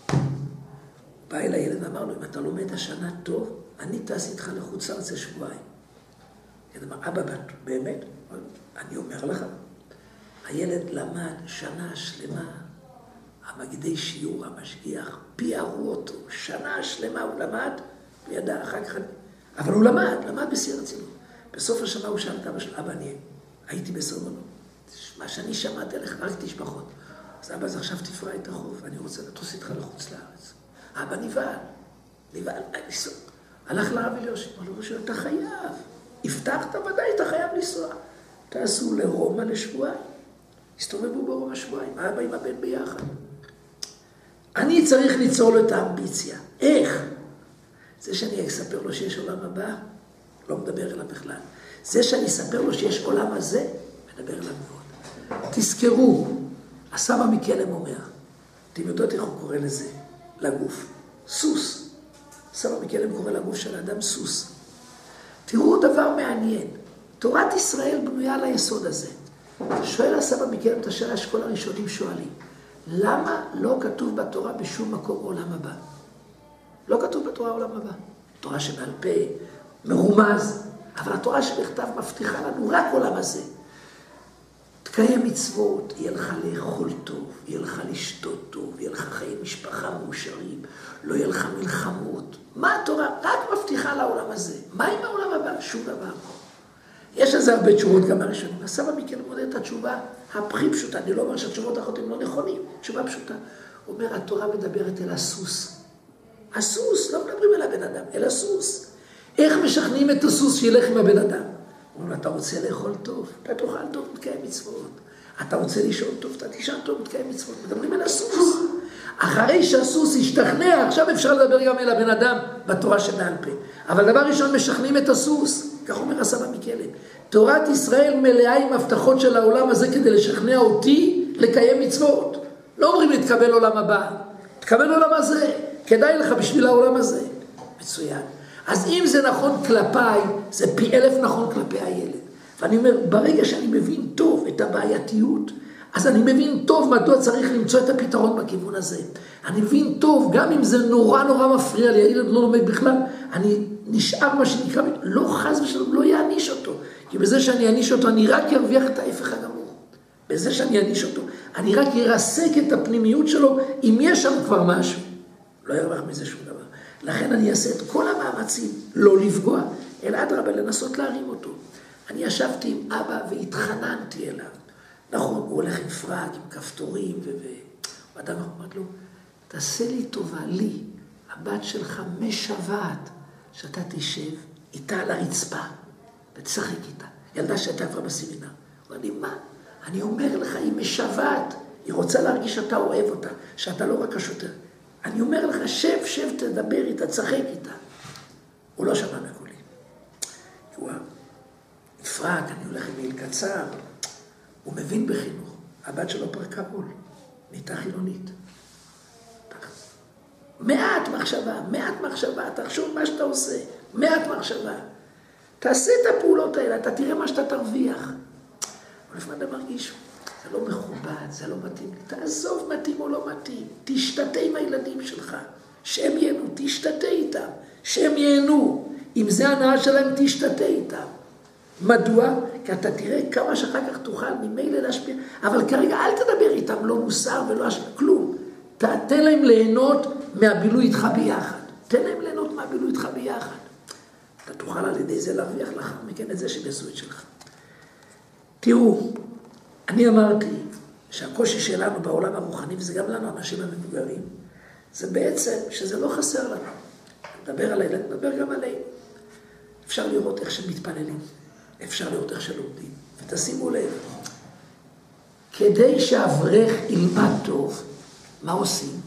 בא אל הילד ואמר לו, אם אתה לומד השנה טוב, אני טס איתך לחוץ לארץ לשבועיים. ילד אמר, אבא, באמת? אני אומר לך, הילד למד שנה שלמה, המגידי שיעור, המשגיח, פיארו אותו, שנה שלמה הוא למד, הוא ידע אחר כך, אבל הוא למד, למד בשיא הרצינות. בסוף השנה הוא שאל את אבא שלו, אבא, אני הייתי בסרמנו, מה שאני שמעתי עליך, רק תשפחות. אז אבא, אז עכשיו תפרע את החוב, אני רוצה לטוס איתך לחוץ לארץ. אבא נבהל, נבהל, הלך לרב אלישיב, אמר לו, אתה חייב, הבטחת ודאי, אתה חייב לנסוע. תעשו לרומא לשבועיים, הסתובבו ברומא שבועיים, אבא עם הבן ביחד. אני צריך ליצור לו את האמביציה. איך? זה שאני אספר לו שיש עולם הבא, לא מדבר אליו בכלל. זה שאני אספר לו שיש עולם הזה, נדבר עליו מאוד. תזכרו, הסבא מקלם אומר, אתם יודעות איך הוא קורא לזה? לגוף. סוס. הסבא מקלם קורא לגוף של האדם סוס. תראו דבר מעניין. תורת ישראל בנויה על היסוד הזה. שואל הסבא מקלם את השאלה שכל הראשונים שואלים. למה לא כתוב בתורה בשום מקום עולם הבא? לא כתוב בתורה עולם הבא. תורה שבעל פה, מרומז, אבל התורה שבכתב מבטיחה לנו רק עולם הזה. תקיים מצוות, יהיה לך לאכול טוב, יהיה לך לשתות טוב, יהיה לך חיי משפחה מאושרים, לא יהיה לך מלחמות. מה התורה? רק מבטיחה לעולם הזה. מה עם העולם הבא? שום דבר. יש לזה הרבה תשובות גם הראשונים. הסבא מקלם מודד את התשובה הפכי פשוטה. אני לא אומר שהתשובות האחרות הן לא נכונים. תשובה פשוטה. הוא אומר, התורה מדברת אל הסוס. הסוס, לא מדברים אל הבן אדם, אל הסוס. איך משכנעים את הסוס שילך עם הבן אדם? הוא אומר, אתה רוצה לאכול טוב, אתה תאכל טוב, מתקיים מצוות. אתה רוצה לישון טוב, אתה תישן טוב, מתקיים מצוות. מדברים אל הסוס. אחרי שהסוס ישתכנע, עכשיו אפשר לדבר גם אל הבן אדם בתורה שבעל פה. אבל דבר ראשון, משכנעים את הסוס. כך אומר הסבא מקלם. תורת ישראל מלאה עם הבטחות של העולם הזה כדי לשכנע אותי לקיים מצוות. לא אומרים להתקבל עולם הבא. תקבל עולם הזה. כדאי לך בשביל העולם הזה. מצוין. אז אם זה נכון כלפיי, זה פי אלף נכון כלפי הילד. ואני אומר, ברגע שאני מבין טוב את הבעייתיות, אז אני מבין טוב מדוע צריך למצוא את הפתרון בכיוון הזה. אני מבין טוב, גם אם זה נורא נורא מפריע לי, הילד לא לומד בכלל, אני נשאר מה שנקרא, לא חז ושלום, לא יעניש אותו. כי בזה שאני יעניש אותו, אני רק ארוויח את ההפך הגמור. בזה שאני יעניש אותו, אני רק ירסק את הפנימיות שלו, אם יש שם כבר משהו. לא ירווח מזה שום דבר. לכן אני אעשה את כל המאמצים, לא לפגוע, אלא אדרבה, לנסות להרים אותו. אני ישבתי עם אבא והתחננתי אליו. נכון, הוא הולך עם פרק, עם כפתורים, ואדם אמרת לו, תעשה לי טובה, לי, הבת שלך משוועת, שאתה תשב איתה על הרצפה, ותשחק איתה. ילדה שהייתה כבר בסמינר. הוא אמר לי, מה? אני אומר לך, היא משוועת, היא רוצה להרגיש שאתה אוהב אותה, שאתה לא רק השוטר. אני אומר לך, שב, שב, תדבר איתה, תשחק איתה. הוא לא שמע מקולי. הוא נפרק, אני הולך עם מיל קצר. הוא מבין בחינוך. הבת שלו פרקה בול. נהייתה חילונית. מעט מחשבה, מעט מחשבה. תחשוב מה שאתה עושה. מעט מחשבה. תעשה את הפעולות האלה, אתה תראה מה שאתה תרוויח. אבל לפעמים אתה מרגיש, זה לא מכובד, זה לא מתאים לי. תעזוב מתאים או לא מתאים. תשתתה עם הילדים שלך. שהם ייהנו, תשתתה איתם. שהם ייהנו. אם זה הנאה שלהם, תשתתה איתם. מדוע? כי אתה תראה כמה שאחר כך תוכל ממילא להשפיע. אבל כרגע אל תדבר איתם, לא מוסר ולא כלום. תתן להם ליהנות מהבילוי איתך ביחד. תן להם ליהנות מהבילוי איתך ביחד. אתה תוכל על ידי זה להרוויח לך, מכן את זה שבעשו את שלך. תראו, אני אמרתי שהקושי שלנו בעולם הרוחני, וזה גם לנו, אנשים המבוגרים, זה בעצם שזה לא חסר לנו. נדבר על הילד, נדבר גם עלינו. אפשר לראות איך שמתפללים, אפשר לראות איך שלומדים. ותשימו לב, כדי שאברך ילמד טוב, מה עושים?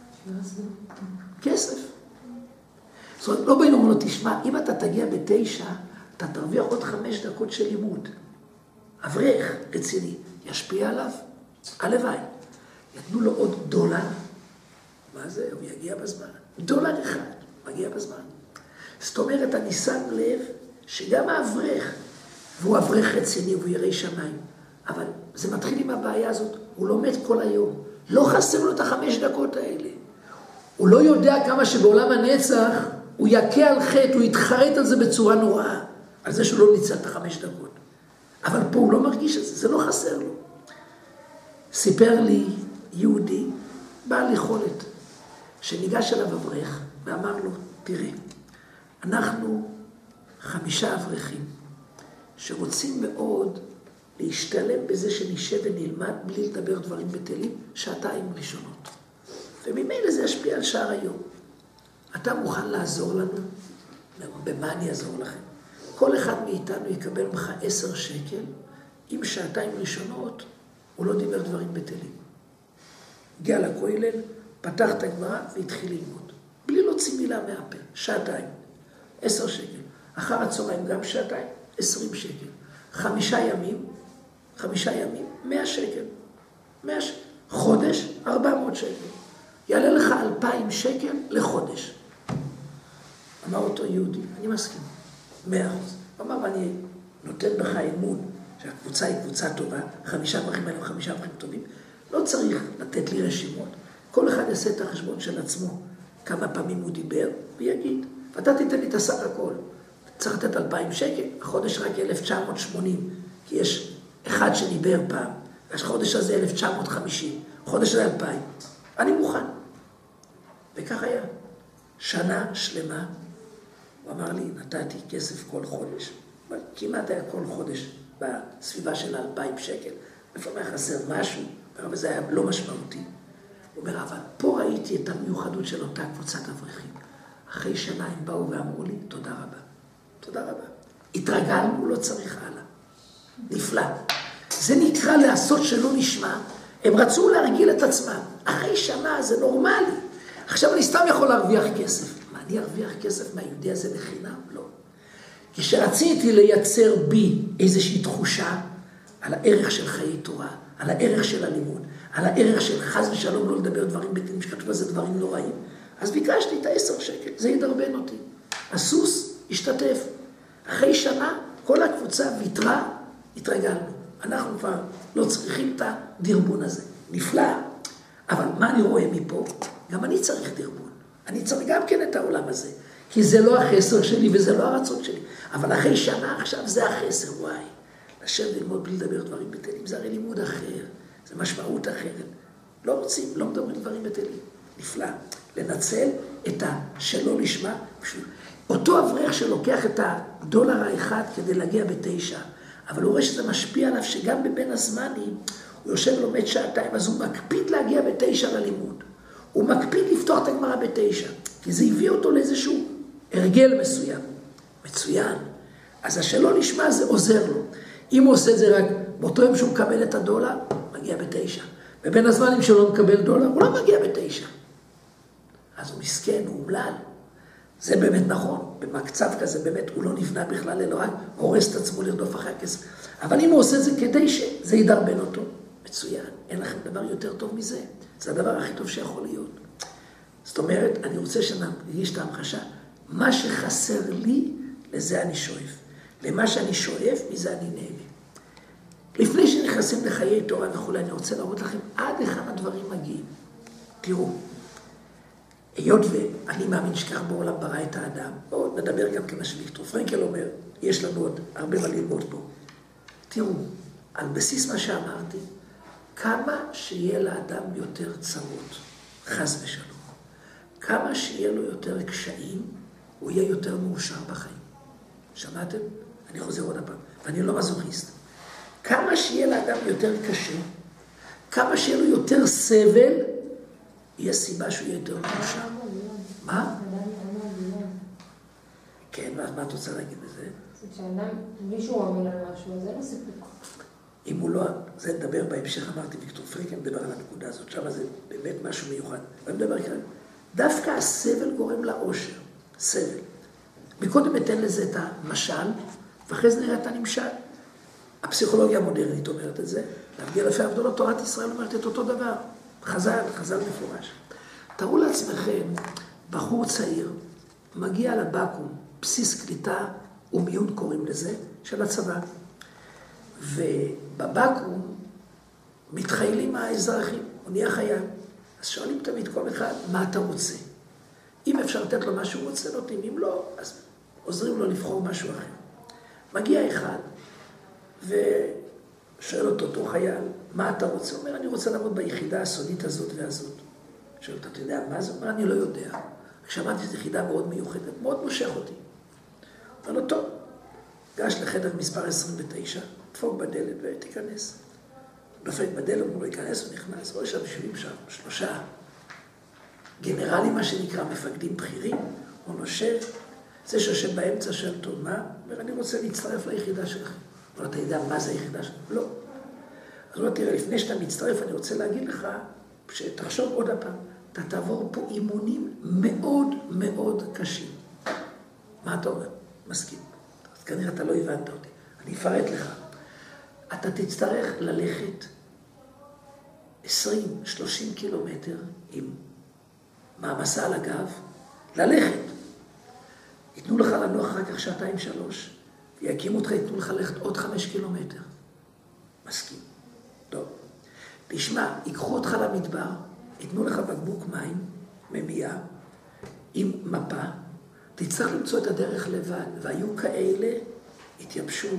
כסף. זאת אומרת, לא באים אומרים לו, תשמע, אם אתה תגיע בתשע, אתה תרוויח עוד חמש דקות של לימוד. אברך רציני, ישפיע עליו, הלוואי. יתנו לו עוד דולר, מה זה? הוא יגיע בזמן. דולר אחד, מגיע בזמן. זאת אומרת, אני שם לב שגם האברך, והוא אברך רציני והוא ירא שמיים, אבל זה מתחיל עם הבעיה הזאת, הוא לומד כל היום. לא חסר לו את החמש דקות האלה. הוא לא יודע כמה שבעולם הנצח הוא יקה על חטא, הוא יתחרט על זה בצורה נוראה, על זה שהוא לא ניצל את החמש דקות. אבל פה הוא לא מרגיש את זה, זה לא חסר לו. סיפר לי יהודי, בעל יכולת, שניגש אליו אברך ואמר לו, תראה, אנחנו חמישה אברכים שרוצים מאוד להשתלם בזה שנשב ונלמד בלי לדבר דברים בטלים שעתיים ראשונות. וממילא זה ישפיע על שער היום. אתה מוכן לעזור לנו? במה אני אעזור לכם? כל אחד מאיתנו יקבל ממך עשר שקל, עם שעתיים ראשונות הוא לא דיבר דברים בטלים. הגיע לכולל, פתח את הגמרא והתחיל ללמוד. בלי להוציא מילה מהפה, שעתיים, עשר שקל. אחר הצהריים גם שעתיים, עשרים שקל. חמישה ימים, חמישה ימים, מאה שקל. מאה שקל. חודש, ארבע מאות שקל. יעלה לך אלפיים שקל לחודש. אמר אותו יהודי, אני מסכים, מאה אחוז. הוא אמר, אני נותן בך אמון שהקבוצה היא קבוצה טובה, חמישה אברכים האלה הם חמישה אברכים טובים, לא צריך לתת לי רשימות. כל אחד יעשה את החשבון של עצמו, כמה פעמים הוא דיבר, ויגיד, ואתה תיתן לי את הסך הכל. צריך לתת אלפיים שקל, החודש רק אלף תשע מאות שמונים, כי יש אחד שדיבר פעם, החודש הזה אלף תשע מאות חמישים, חודש הזה אלפיים. אני מוכן. וכך היה. שנה שלמה, הוא אמר לי, נתתי כסף כל חודש. כמעט היה כל חודש בסביבה של אלפיים שקל. לפעמים היה חסר משהו, אבל זה היה לא משמעותי. הוא אומר, אבל פה ראיתי את המיוחדות של אותה קבוצת אברכים. אחרי שנה הם באו ואמרו לי, תודה רבה. תודה רבה. התרגלנו, לא צריך הלאה. נפלא. זה נקרא לעשות שלא נשמע. הם רצו להרגיל את עצמם. אחרי שנה זה נורמלי. עכשיו אני סתם יכול להרוויח כסף. מה, אני ארוויח כסף מהיהודי הזה בחינם? לא. כשרציתי לייצר בי איזושהי תחושה על הערך של חיי תורה, על הערך של הלימוד, על הערך של חס ושלום לא לדבר דברים בטלים שכתוב בזה דברים נוראים, אז ביקשתי את העשר שקל, זה ידרבן אותי. הסוס השתתף. אחרי שנה כל הקבוצה ויתרה, התרגלנו. אנחנו כבר לא צריכים את הדרבון הזה. נפלא. אבל מה אני רואה מפה? גם אני צריך דרבון. אני צריך גם כן את העולם הזה. כי זה לא החסר שלי וזה לא הרצון שלי. אבל אחרי שנה עכשיו זה החסר, וואי. לשבת ללמוד בלי לדבר דברים בטלים, זה הרי לימוד אחר. זה משמעות אחרת. לא רוצים, לא מדברים דברים בטלים. נפלא. לנצל את השלא נשמע. אותו אברך שלוקח את הדולר האחד כדי להגיע בתשע. אבל הוא רואה שזה משפיע עליו שגם בבין הזמנים הוא יושב לומד שעתיים, אז הוא מקפיד להגיע בתשע ללימוד. הוא מקפיד לפתוח את הגמרא בתשע, כי זה הביא אותו לאיזשהו הרגל מסוים. מצוין. אז השלא נשמע זה עוזר לו. אם הוא עושה את זה רק באותו יום שהוא מקבל את הדולר, מגיע בתשע. בבין הזמנים שלא מקבל דולר, הוא לא מגיע בתשע. אז הוא מסכן, הוא אומלל. זה באמת נכון, במקצב כזה באמת הוא לא נבנה בכלל, אלא רק הורס את עצמו לרדוף אחרי הכסף. אבל אם הוא עושה את זה כדי שזה ידרבן אותו, מצוין, אין לכם דבר יותר טוב מזה. זה הדבר הכי טוב שיכול להיות. זאת אומרת, אני רוצה שנרגיש את ההמחשה, מה שחסר לי, לזה אני שואף. למה שאני שואף, מזה אני נהנה. לפני שנכנסים לחיי תורה וכו', אני רוצה להראות לכם עד היכן הדברים מגיעים. תראו. היות ואני מאמין שכך בעולם ברא את האדם, או נדבר גם כמו שוויקטור פרנקל אומר, יש לנו עוד הרבה מה ללמוד פה. תראו, על בסיס מה שאמרתי, כמה שיהיה לאדם יותר צרות, חס ושלום, כמה שיהיה לו יותר קשיים, הוא יהיה יותר מאושר בחיים. שמעתם? אני חוזר עוד הפעם, ואני לא מזוכיסט. כמה שיהיה לאדם יותר קשה, כמה שיהיה לו יותר סבל, יהיה סיבה שהוא יהיה יותר מאושר. מה? כן, מה את רוצה להגיד בזה? זה כשאדם, מישהו אומר על משהו, אז אין לו סיפוק. אם הוא לא, זה נדבר בהמשך, אמרתי, ויקטור פרנקל מדבר על הנקודה הזאת, שם זה באמת משהו מיוחד. אני מדבר כאן, דווקא הסבל גורם לאושר, סבל. מקודם אתן לזה את המשל, ואחרי זה נראה את הנמשל. הפסיכולוגיה המודרנית אומרת את זה, להבדיל אלפי הבדלות, תורת ישראל אומרת את אותו דבר. חז"ל, חז"ל מפורש. תראו לעצמכם, בחור צעיר, מגיע לבקו"ם, בסיס קליטה ומיון קוראים לזה, של הצבא. ובבקו"ם מתחיילים האזרחים, הוא נהיה חייל. אז שואלים תמיד כל אחד, מה אתה רוצה? אם אפשר לתת לו מה שהוא רוצה, נותנים, אם לא, אז עוזרים לו לבחור משהו אחר. מגיע אחד, ושואל אותו, אותו חייל, מה אתה רוצה? הוא אומר, אני רוצה לעבוד ביחידה הסודית הזאת והזאת. שואל אותו, אתה יודע מה זה? הוא אומר, אני לא יודע. שמעתי שזו יחידה מאוד מיוחדת, מאוד מושך אותי. הוא אומר לו, טוב, גש לחדר מספר עשרים ותשע, דפוק בדלת ותיכנס. דופק בדלת, הוא ייכנס, הוא נכנס, רואה שם יושבים שם, שלושה גנרלים, מה שנקרא, מפקדים בכירים, הוא נושב, זה שיושב באמצע של טוב, מה? הוא אומר, אני רוצה להצטרף ליחידה שלכם. הוא אומר, אתה יודע מה זה היחידה שלכם? לא. אז הוא אומר, תראה, לפני שאתה מצטרף, אני רוצה להגיד לך, שתחשוב עוד הפעם, אתה תעבור פה אימונים מאוד מאוד קשים. מה אתה אומר? מסכים. אז כנראה אתה לא הבנת אותי. אני אפרט לך. אתה תצטרך ללכת עשרים שלושים קילומטר עם מעמסה על הגב, ללכת. ייתנו לך לנוח רק כך שעתיים שלוש, ויקימו אותך, ייתנו לך ללכת עוד חמש קילומטר. מסכים. טוב. תשמע, ייקחו אותך למדבר, ייתנו לך בקבוק מים, ממייה, עם מפה, תצטרך למצוא את הדרך לבד, והיו כאלה, התייבשו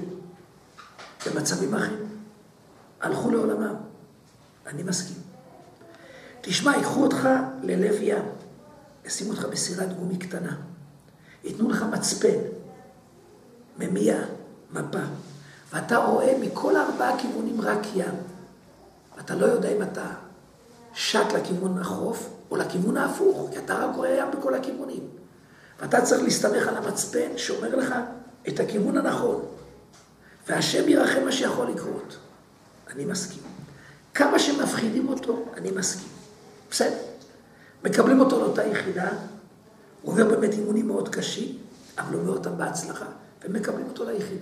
במצבים אחרים, הלכו לעולמם. אני מסכים. תשמע, ייקחו אותך ללב ים, ישימו אותך בסירת גומי קטנה, ייתנו לך מצפן, ממייה, מפה, ואתה רואה מכל ארבעה כיוונים רק ים. אתה לא יודע אם אתה שט לכיוון החוף או לכיוון ההפוך, כי אתה רק רואה ים בכל הכיוונים. ואתה צריך להסתמך על המצפן שאומר לך את הכיוון הנכון. והשם ירחם מה שיכול לקרות. אני מסכים. כמה שמפחידים אותו, אני מסכים. בסדר. מקבלים אותו לאותה יחידה, הוא עובר באמת אימונים מאוד קשים, אבל הוא אומר אותם בהצלחה, ומקבלים אותו ליחידה.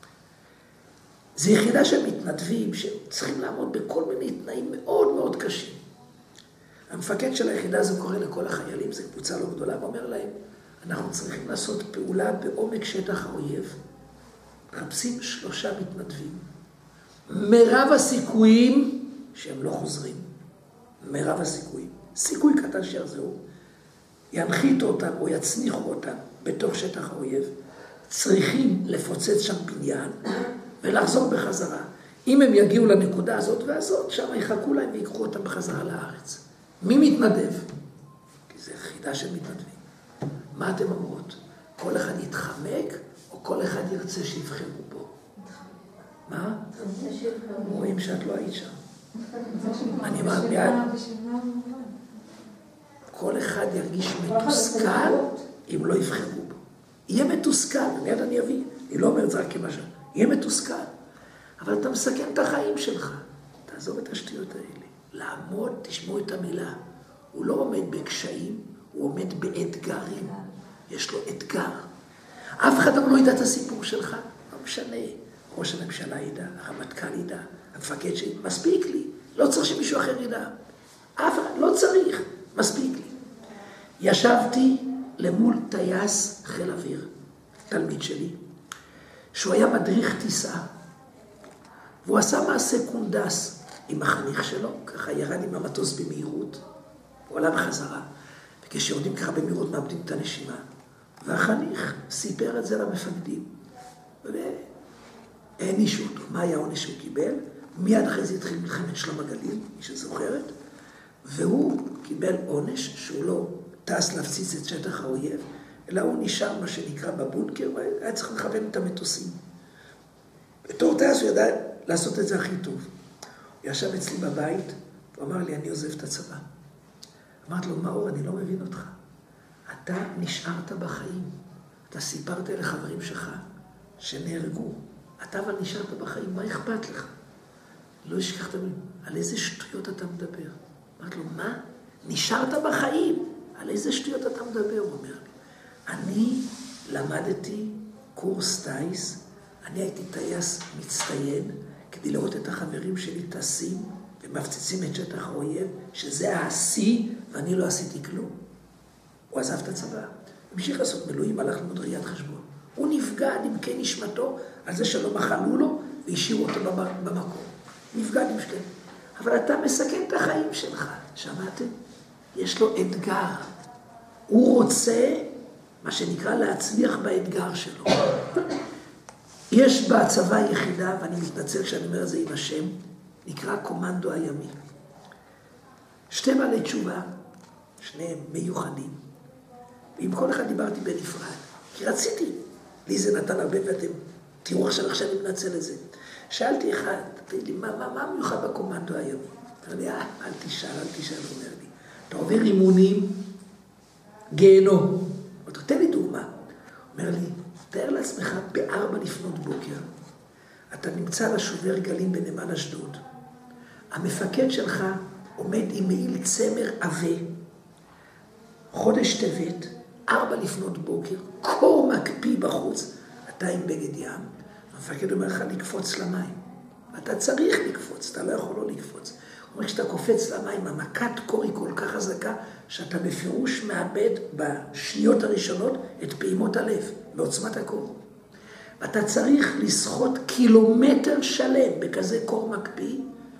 זו יחידה של מתנדבים שצריכים לעמוד בכל מיני תנאים מאוד מאוד קשים. המפקד של היחידה הזו קורא לכל החיילים, זו קבוצה לא גדולה, ואומר להם, אנחנו צריכים לעשות פעולה בעומק שטח האויב, מחפשים שלושה מתנדבים. מרב הסיכויים שהם לא חוזרים. מרב הסיכויים. סיכוי קטן שיחזרו. ינחיתו אותם או יצניחו אותם בתוך שטח האויב. צריכים לפוצץ שם בניין ולחזור בחזרה. אם הם יגיעו לנקודה הזאת והזאת, שם יחכו להם ויקחו אותם בחזרה לארץ. מי מתנדב? כי זה יחידה של מתנדבים. מה אתם אומרות? כל אחד יתחמק או כל אחד ירצה שיבחרו בו? מה? רואים שאת לא היית שם. אני מאמינה. כל אחד ירגיש מתוסכל אם לא יבחרו בו. יהיה מתוסכל, מיד אני אביא. אני לא אומר את זה רק כמשל. יהיה מתוסכל. אבל אתה מסכן את החיים שלך. תעזוב את השטויות האלה. לעמוד, תשמעו את המילה. הוא לא עומד בקשיים, הוא עומד באתגרים. יש לו אתגר. אף אחד לא ידע את הסיפור שלך. לא משנה. ראש הממשלה ידע, הרמטכ"ל ידע, המפקד שלי. מספיק לי. לא צריך שמישהו אחר ידע. אף אחד לא צריך. מספיק לי. ישבתי למול טייס חיל אוויר, תלמיד שלי, שהוא היה מדריך טיסה, והוא עשה מעשה קונדס עם החניך שלו, ככה ירד עם המטוס במהירות, הוא עלה בחזרה, וכשיורדים ככה במהירות מאבדים את הנשימה, והחניך סיפר את זה למפקדים, והענישו אותו. מה היה העונש שהוא קיבל? מיד אחרי זה התחיל מלחמת שלום הגליל, מי שזוכרת, והוא קיבל עונש שהוא לא טס להפציץ את שטח האויב, אלא הוא נשאר מה שנקרא בבונקר, והיה צריך לכוון את המטוסים. בתור טייס הוא ידע לעשות את זה הכי טוב. הוא ישב אצלי בבית, הוא אמר לי, אני עוזב את הצבא. אמרתי לו, מאור, אני לא מבין אותך. אתה נשארת בחיים. אתה סיפרת לחברים שלך שנהרגו. אתה אבל נשארת בחיים, מה אכפת לך? לא השכחת ממנו, על איזה שטויות אתה מדבר? אמרתי לו, מה? נשארת בחיים. על איזה שטויות אתה מדבר? הוא אומר לי. אני למדתי קורס טייס, אני הייתי טייס מצטיין, כדי לראות את החברים שלי טסים ומפציצים את שטח האויב, שזה העשי, ואני לא עשיתי כלום. הוא עזב את הצבא, המשיך לעשות מילואים, הלך ללמוד ראיית חשבון. הוא נפגע עם כן נשמתו על זה שלא מחלו לו, והשאירו אותו במקום. נפגע עם שכן. אבל אתה מסכן את החיים שלך, שמעתם? יש לו אתגר. הוא רוצה, מה שנקרא, להצליח באתגר שלו. יש בצבא יחידה, ואני מתנצל כשאני אומר את זה עם השם, נקרא קומנדו הימי. שתי בעלי תשובה, שניהם מיוחדים, ועם כל אחד דיברתי בנפרד, כי רציתי, לי זה נתן הרבה ואתם תראו עכשיו איך שאני מנצל את זה. שאלתי אחד, תגיד לי, מה, מה, מה מיוחד בקומנדו הימי? אמר לי, אה, אל תשאל, אל תשאל, הוא אומר לי. אתה עובר אימונים, גיהנום. תן לי דוגמה. אומר לי, תאר לעצמך בארבע לפנות בוקר, אתה נמצא על השובר גלים בנמל אשדוד. המפקד שלך עומד עם מעיל צמר עבה, חודש טבת, ארבע לפנות בוקר, קור מקפיא בחוץ, אתה עם בגד ים, המפקד אומר לך לקפוץ למים. ואתה צריך לקפוץ, אתה לא יכול לא לקפוץ. הוא אומר, כשאתה קופץ למים, המכת קור היא כל כך חזקה, שאתה בפירוש מאבד בשניות הראשונות את פעימות הלב, בעוצמת הקור. ואתה צריך לשחות קילומטר שלם בכזה קור מקפיא,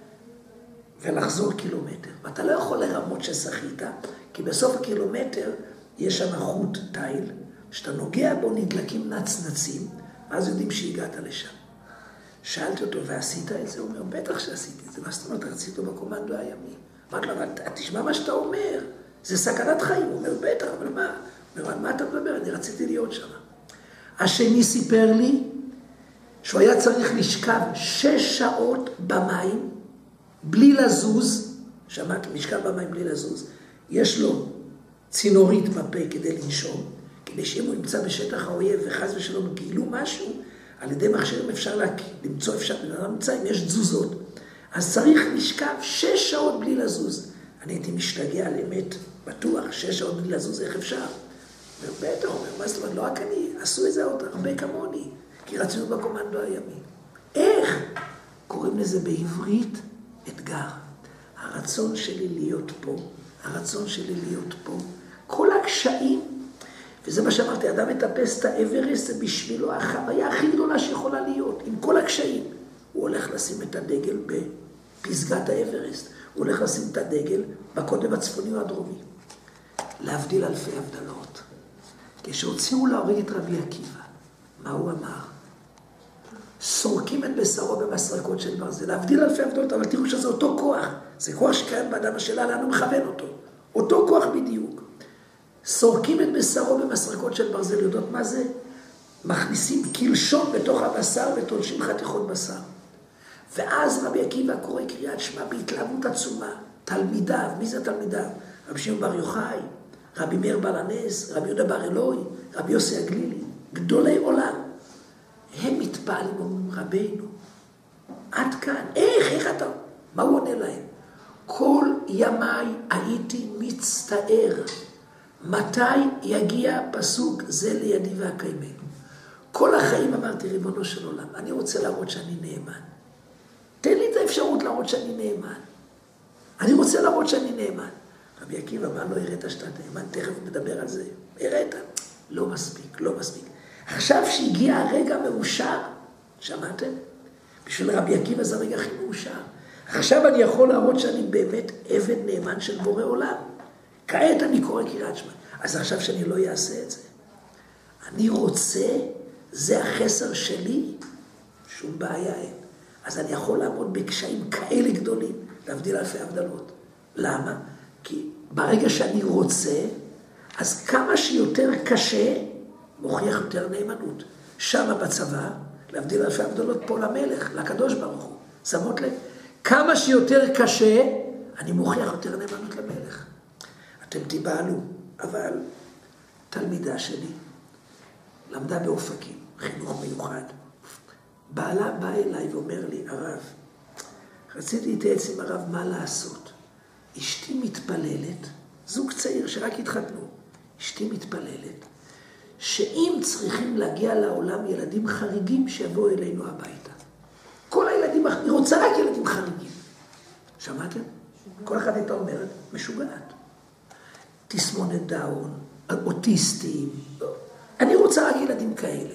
ולחזור קילומטר. ואתה לא יכול לרמות ששחית, כי בסוף הקילומטר יש שם חוט תיל, שאתה נוגע בו נדלקים נצנצים, ואז יודעים שהגעת לשם. שאלתי אותו, ועשית את זה? הוא אומר, בטח שעשיתי את זה. מה זאת אומרת, רציתי אותו בקומנדו הימי. אמרתי לו, אבל תשמע מה שאתה אומר, זה סכנת חיים. הוא אומר, בטח, אבל מה? הוא אומר, מה אתה מדבר? אני רציתי להיות שם. השני סיפר לי, שהוא היה צריך לשכב שש שעות במים, בלי לזוז, שמעת, לשכב במים בלי לזוז, יש לו צינורית בפה כדי לנשום, כדי שאם הוא נמצא בשטח האויב וחס ושלום גילו משהו, על ידי מכשירים אפשר למצוא אפשר, למצוא אם יש תזוזות. אז צריך לשכב שש שעות בלי לזוז. אני הייתי משתגע על אמת, בטוח, שש שעות בלי לזוז, איך אפשר? ובטח, אומר, מה זאת אומרת, לא רק אני, עשו את זה עוד הרבה כמוני, כי רצינו בקומנדו הימי. איך? קוראים לזה בעברית אתגר. הרצון שלי להיות פה, הרצון שלי להיות פה, כל הקשיים, וזה מה שאמרתי, אדם מטפס את האברסט, זה בשבילו החוויה הכי גדולה שיכולה להיות, עם כל הקשיים. הוא הולך לשים את הדגל בפסגת האברסט, הוא הולך לשים את הדגל בקוטב הצפוני או הדרומי. להבדיל אלפי הבדלות. כשהוציאו להורג את רבי עקיבא, מה הוא אמר? סורקים את בשרו במסרקות של ברזל, להבדיל אלפי הבדלות, אבל תראו שזה אותו כוח, זה כוח שקיים באדם השאלה, לאן הוא מכוון אותו. אותו כוח בדיוק. סורקים את בשרו במסרקות של ברזל, יודעות מה זה? מכניסים קלשון בתוך הבשר ותולשים חתיכות בשר. ואז רבי עקיבא קורא קריאת שמע בהתלהבות עצומה, תלמידיו, מי זה תלמידיו? רבי שמעון בר יוחאי, רבי מאיר בעל הנס, רבי יהודה בר אלוהי, רבי יוסי הגלילי, גדולי עולם. הם מתפעלים ואומרים, רבינו, עד כאן, איך, איך אתה? מה הוא עונה להם? כל ימיי הייתי מצטער, מתי יגיע פסוק זה לידי והקיימנו? כל החיים אמרתי, ריבונו של עולם, אני רוצה להראות שאני נאמן. תן לי את האפשרות להראות שאני נאמן. אני רוצה להראות שאני נאמן. רבי עקיבא, מה לא הראת שאתה נאמן? תכף נדבר על זה. הראת? לא מספיק, לא מספיק. עכשיו שהגיע הרגע מאושר, שמעתם? בשביל רבי עקיבא זה הרגע הכי מאושר. עכשיו אני יכול להראות שאני באמת עבד נאמן של בורא עולם. כעת אני קורא קריאת שמע. אז עכשיו שאני לא אעשה את זה. אני רוצה, זה החסר שלי, שום בעיה אין. אז אני יכול לעמוד בקשיים כאלה גדולים, להבדיל אלפי הבדלות. למה? כי ברגע שאני רוצה, אז כמה שיותר קשה, מוכיח יותר נאמנות. שם בצבא, להבדיל אלפי הבדלות פה למלך, לקדוש ברוך הוא. שמות לב, כמה שיותר קשה, אני מוכיח יותר נאמנות למלך. אתם תיבהלו, אבל תלמידה שלי למדה באופקים, חינוך מיוחד. בעלה בא אליי ואומר לי, הרב, רציתי להתייעץ עם הרב מה לעשות. אשתי מתפללת, זוג צעיר שרק התחתנו, אשתי מתפללת, שאם צריכים להגיע לעולם ילדים חריגים, שיבואו אלינו הביתה. כל הילדים, היא רוצה רק ילדים חריגים. שמעתם? כל אחד הייתה אומרת, משוגעת. תסמונת דאון, אוטיסטים. אני רוצה רק ילדים כאלה.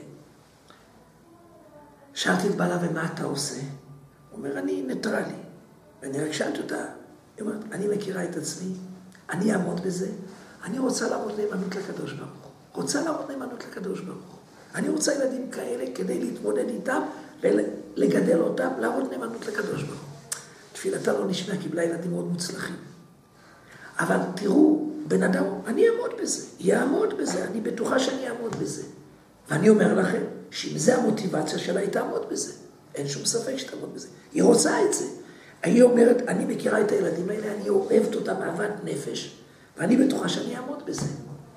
שאלתי את בעלה, ומה אתה עושה? הוא אומר, אני ניטרלי. ואני רק שאלתי אותה, היא אומרת, אני מכירה את עצמי, אני אעמוד בזה, אני רוצה לעמוד נאמנות לקדוש ברוך הוא. רוצה לעמוד נאמנות לקדוש ברוך הוא. אני רוצה ילדים כאלה כדי להתמודד איתם ולגדל אותם, לעמוד נאמנות לקדוש ברוך הוא. תפילתה לא נשמע, קיבלה ילדים מאוד מוצלחים. אבל תראו, בן אדם, אני אעמוד בזה, יעמוד בזה, אני בטוחה שאני אעמוד בזה. ואני אומר לכם, שאם זה המוטיבציה שלה, היא תעמוד בזה. אין שום ספק שתעמוד בזה. היא רוצה את זה. היא אומרת, אני מכירה את הילדים האלה, אני אוהבת אותם אהבת נפש, ואני בטוחה שאני אעמוד בזה.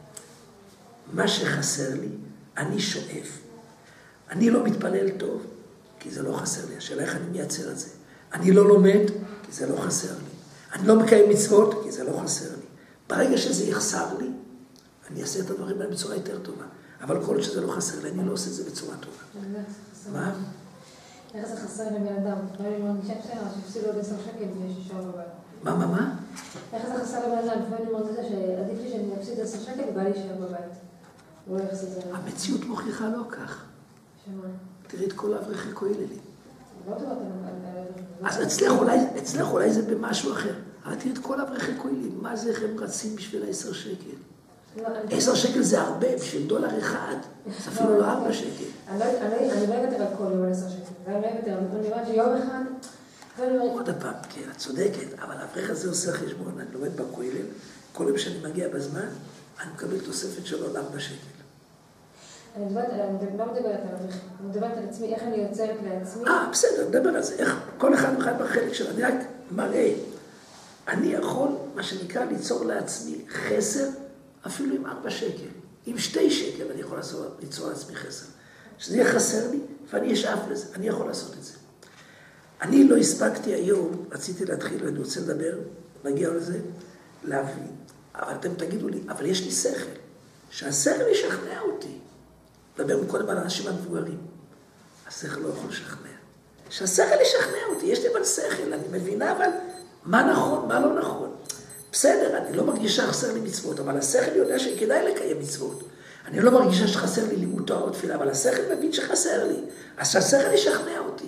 מה שחסר לי, אני שואף. אני לא מתפלל טוב, כי זה לא חסר לי. השאלה איך אני מייצר את זה. אני לא לומד, כי זה לא חסר לי. אני לא מקיים מצוות, כי זה לא חסר לי. ברגע שזה יחסר לי, אני אעשה את הדברים האלה בצורה יותר טובה. אבל כל עוד שזה לא חסר לי, אני לא עושה את זה בצורה טובה. מה? איך זה חסר לבן אדם? אני מרגישה שאלה, שהפסידו עוד עשר שקל ויש אישה בבית. מה, מה, מה? איך זה חסר לבן אדם? לפעמים אני מרגישה שעדיף לי שאני אפסיד עשר שקל ובא לי אישה בבית. הוא לא יחסר זה. המציאות מוכיחה לא כך. שמה? תראי את כל אברכי כוללים. לא טובה אתה... אז אצלך אולי, אצלך אולי זה במשהו אחר. אבל תראי את כל אברכי כוללים. מה זה איך הם רצים בשביל העשר שקל? עשר שקל זה הרבה, בשביל דולר אחד. זה אפילו לא ארבע שקל. אני לא אוהבת על כל יום על עשר שקל. אני לא אוהבת על... אני אומרת שיום אחד... עוד הפעם, כן, את צודקת, אבל האברך הזה עושה חשבון. אני לומד בכולל, כל יום שאני מגיע בזמן, אני מקבל תוספת של עוד ארבע שקל. אני לא מדברת על אברך, אני מדברת על עצמי, איך אני יוצרת לעצמי. אה, בסדר, נדבר על זה, איך כל אחד ואחד בחלק שלו. אני רק מראה, אני יכול, מה שנקרא, ליצור לעצמי חסר, אפילו עם ארבע שקל. עם שתי שקל אני יכול ליצור לעצמי חסר. שזה יהיה חסר לי, ואני אשאף לזה, אני יכול לעשות את זה. אני לא הספקתי היום, רציתי להתחיל ואני רוצה לדבר, נגיע לזה, להבין. אבל אתם תגידו לי, אבל יש לי שכל, שהשכל ישכנע אותי. לדבר קודם על האנשים המבוגרים. השכל לא יכול לשכנע. שהשכל ישכנע אותי, יש לי אבל שכל, אני מבינה אבל מה נכון, מה לא נכון. בסדר, אני לא מרגישה חסר לי מצוות, אבל השכל יודע שכדאי לקיים מצוות. אני לא מרגישה שחסר לי לימוד תורה או תפילה, אבל השכל מבין שחסר לי. אז שהשכל ישכנע אותי.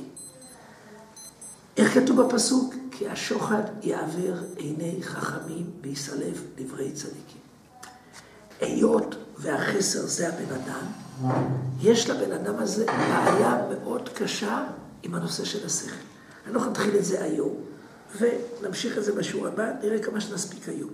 איך כתוב בפסוק? כי השוחד יעבר עיני חכמים ויסלב דברי צדיקים. היות והחסר זה הבן אדם, יש לבן אדם הזה בעיה מאוד קשה עם הנושא של השכל. אני לא נתחיל את זה היום, ונמשיך את זה בשיעור הבא, נראה כמה שנספיק היום.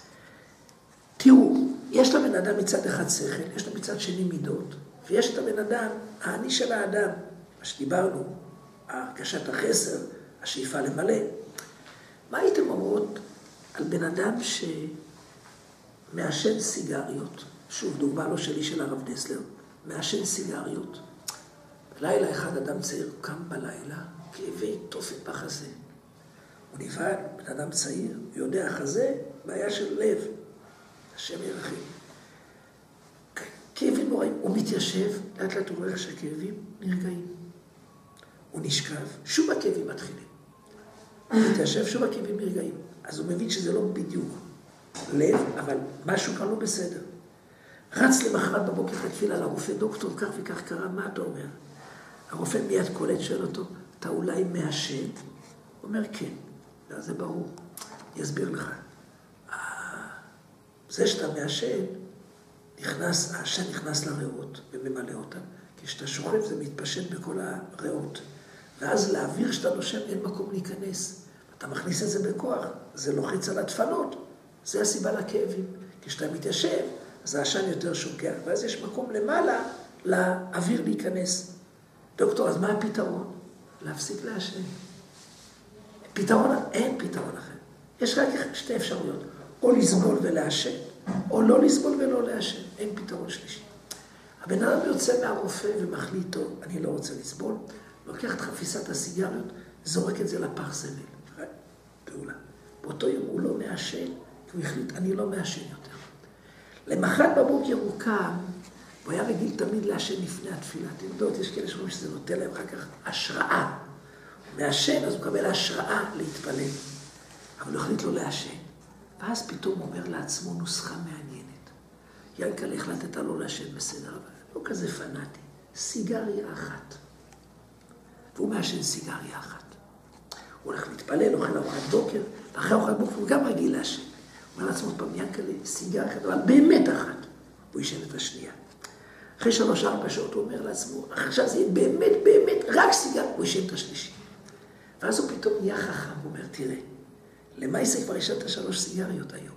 תראו, יש לבן אדם מצד אחד שכל, יש לו מצד שני מידות, ויש את הבן אדם, העני של האדם, מה שדיברנו, הרגשת החסר, השאיפה למלא. מה הייתם אומרות על בן אדם שמעשן סיגריות? שוב, דוגמה לא שלי, של הרב דסלר. מעשן סיגריות. בלילה אחד אדם צעיר קם בלילה, כאבי תופת בחזה. הוא נבהל, בן אדם צעיר, הוא יודע, חזה, בעיה של לב. השם ירחם. כאבים נוראים, הוא מתיישב, לאט לאט הוא רואה שהכאבים נרגעים. הוא נשכב, שוב הכאבים מתחילים. הוא מתיישב, שוב הכאבים נרגעים. אז הוא מבין שזה לא בדיוק לב, אבל משהו כאן לא בסדר. רץ למחרת בבוקר לתפילה לרופא, דוקטור, כך וכך קרה, מה אתה אומר? הרופא מיד קולט, שואל אותו, אתה אולי מעשן? הוא אומר, כן. זה ברור. אני אסביר לך. זה שאתה מעשן, נכנס, העשן נכנס לריאות וממלא אותם. כי כשאתה שוכב זה מתפשט בכל הריאות. ואז לאוויר שאתה נושם אין מקום להיכנס. אתה מכניס את זה בכוח, זה לוחץ על הדפנות. זה הסיבה לכאבים. כשאתה מתיישב, אז העשן יותר שוקע, ואז יש מקום למעלה לאוויר להיכנס. דוקטור, אז מה הפתרון? להפסיק לעשן. פתרון, אין פתרון אחר. יש רק שתי אפשרויות. או לסבול ולעשן, או לא לסבול ולא לעשן. אין פתרון שלישי. הבן אדם יוצא מהרופא ומחליט טוב, אני לא רוצה לסבול, לוקח את חפיסת הסיגריות, זורק את זה לפח זבל. פעולה. באותו יום הוא לא מעשן, כי הוא החליט, אני לא מעשן יותר. למחרת בבוקר הוא קם, הוא היה רגיל תמיד לעשן לפני התפילה. אתם יודעות, יש כאלה שאומרים שזה נותן להם אחר כך השראה. הוא מעשן, אז הוא מקבל השראה להתפלל. אבל הוא החליט לא לעשן. ואז פתאום הוא אומר לעצמו נוסחה מעניינת. ינקל החלטת לא לעשן בסדר, אבל לא כזה פנאטי. סיגריה אחת. והוא מעשן סיגריה אחת. הוא הולך להתפלל, אוכל ארוחת בוקר, ואחרי ארוחת בוקר הוא גם רגיל לעשן. הוא אומר לעצמו פעם, ינקל, סיגריה אחת, אבל באמת אחת. הוא ישן את השנייה. אחרי שלוש ארבע שעות הוא אומר לעצמו, עכשיו זה יהיה באמת באמת רק סיגריה, הוא ישן את השלישי. ואז הוא פתאום נהיה חכם, הוא אומר, תראה, למה יעשה כבר ישנת שלוש סיגריות היום?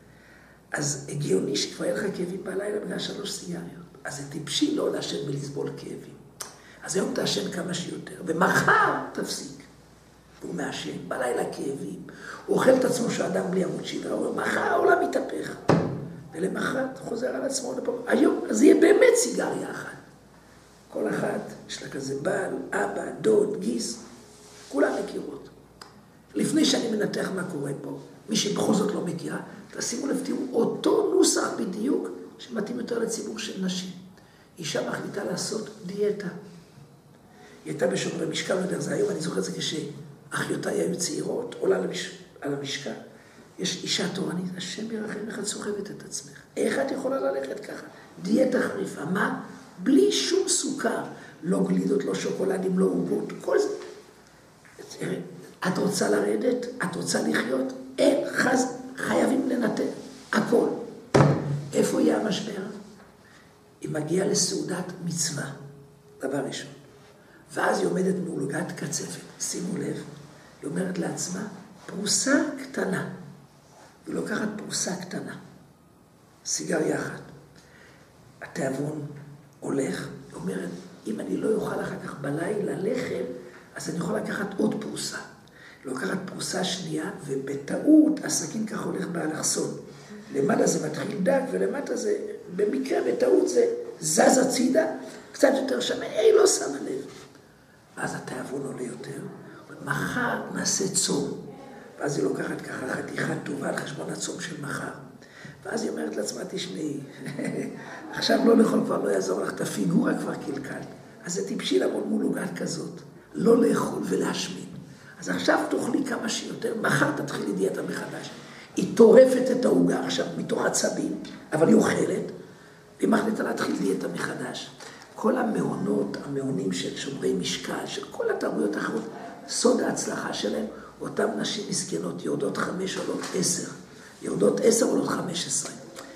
אז הגיוני שכבר יהיה לך כאבים בלילה בגלל שלוש סיגריות. אז זה טיפשי לא לעשן ולסבול כאבים. אז היום תעשן כמה שיותר, ומחר תפסיק. והוא מעשן, בלילה כאבים. הוא אוכל את עצמו שאדם בלי עמוד שדרה, הוא אומר, מחר העולם מתהפך. ולמחרת חוזר על עצמו לפעם. היום, אז יהיה באמת סיגריה אחת. כל אחת, יש לה כזה בעל, אבא, דוד, גיס, כולם מכירות. לפני שאני מנתח מה קורה פה, מי שבכל זאת לא מכירה, תשימו לב, תראו, אותו נוסח בדיוק שמתאים יותר לציבור של נשים. אישה מחליטה לעשות דיאטה. היא הייתה בשומרי משקל, לא יודע, זה היום, אני זוכר את זה כשאחיותיי היו צעירות, עולה על המשקל. יש אישה תורנית, השם ירחם, איך את סוחבת את עצמך? איך את יכולה ללכת ככה? דיאטה חריפה, מה? בלי שום סוכר. לא גלידות, לא שוקולדים, לא עוגות, כל זה. את רוצה לרדת? את רוצה לחיות? אין, חז, חייבים לנתן. הכל. איפה יהיה המשבר? היא מגיעה לסעודת מצווה, דבר ראשון. ואז היא עומדת מעולגת קצפת. שימו לב, היא אומרת לעצמה, פרוסה קטנה. היא לוקחת פרוסה קטנה. סיגריה אחת. התיאבון הולך, היא אומרת, אם אני לא אוכל אחר כך בלילה לחם, אז אני יכול לקחת עוד פרוסה. לוקחת פרוסה שנייה, ובטעות הסכין כך הולך באלכסון. למעלה זה מתחיל דק, ולמטה זה, במקרה, בטעות זה זז הצידה, קצת יותר שמן, היא לא שמה לב. ואז התיאבון עולה יותר, מחר נעשה צום. ואז היא לוקחת ככה חתיכה טובה על חשבון הצום של מחר. ואז היא אומרת לעצמה, תשמעי, עכשיו לא לאכול כבר לא יעזור לך, את הפיגורה כבר קלקלת. אז זה טיפשי לעמוד מול עוגת כזאת, לא לאכול ולהשמין. אז עכשיו תאכלי כמה שיותר, מחר תתחילי דיאטה מחדש. היא טורפת את העוגה עכשיו מתוך עצבים, אבל היא אוכלת, והיא מחליטה להתחיל דיאטה מחדש. כל המעונות, המעונים של שומרי משקל, של כל התרבויות האחרות, סוד ההצלחה שלהם, אותם נשים מסכנות יורדות חמש עולות עשר. יורדות עשר עולות חמש עשרה.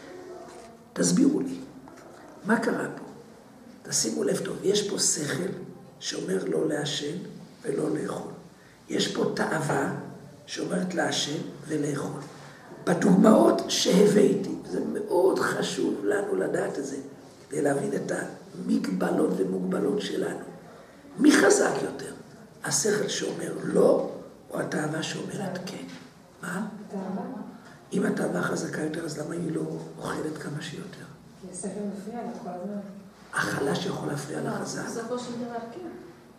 תסבירו לי, מה קרה פה? תשימו לב טוב, יש פה שכל שאומר לא לעשן ולא לאכול. יש פה תאווה שאומרת לעשן ולאכול. בדוגמאות שהבאתי, זה מאוד חשוב לנו לדעת את זה, כדי להבין את המגבלות ומוגבלות שלנו. מי חזק יותר? השכל שאומר לא, או התאווה שאומרת כן? מה? התאווה. אם התאווה חזקה יותר, אז למה היא לא אוכלת כמה שיותר? כי השכל מפריע לה כל הזמן. החלש יכול להפריע לחזק. בסופו של דבר, כן.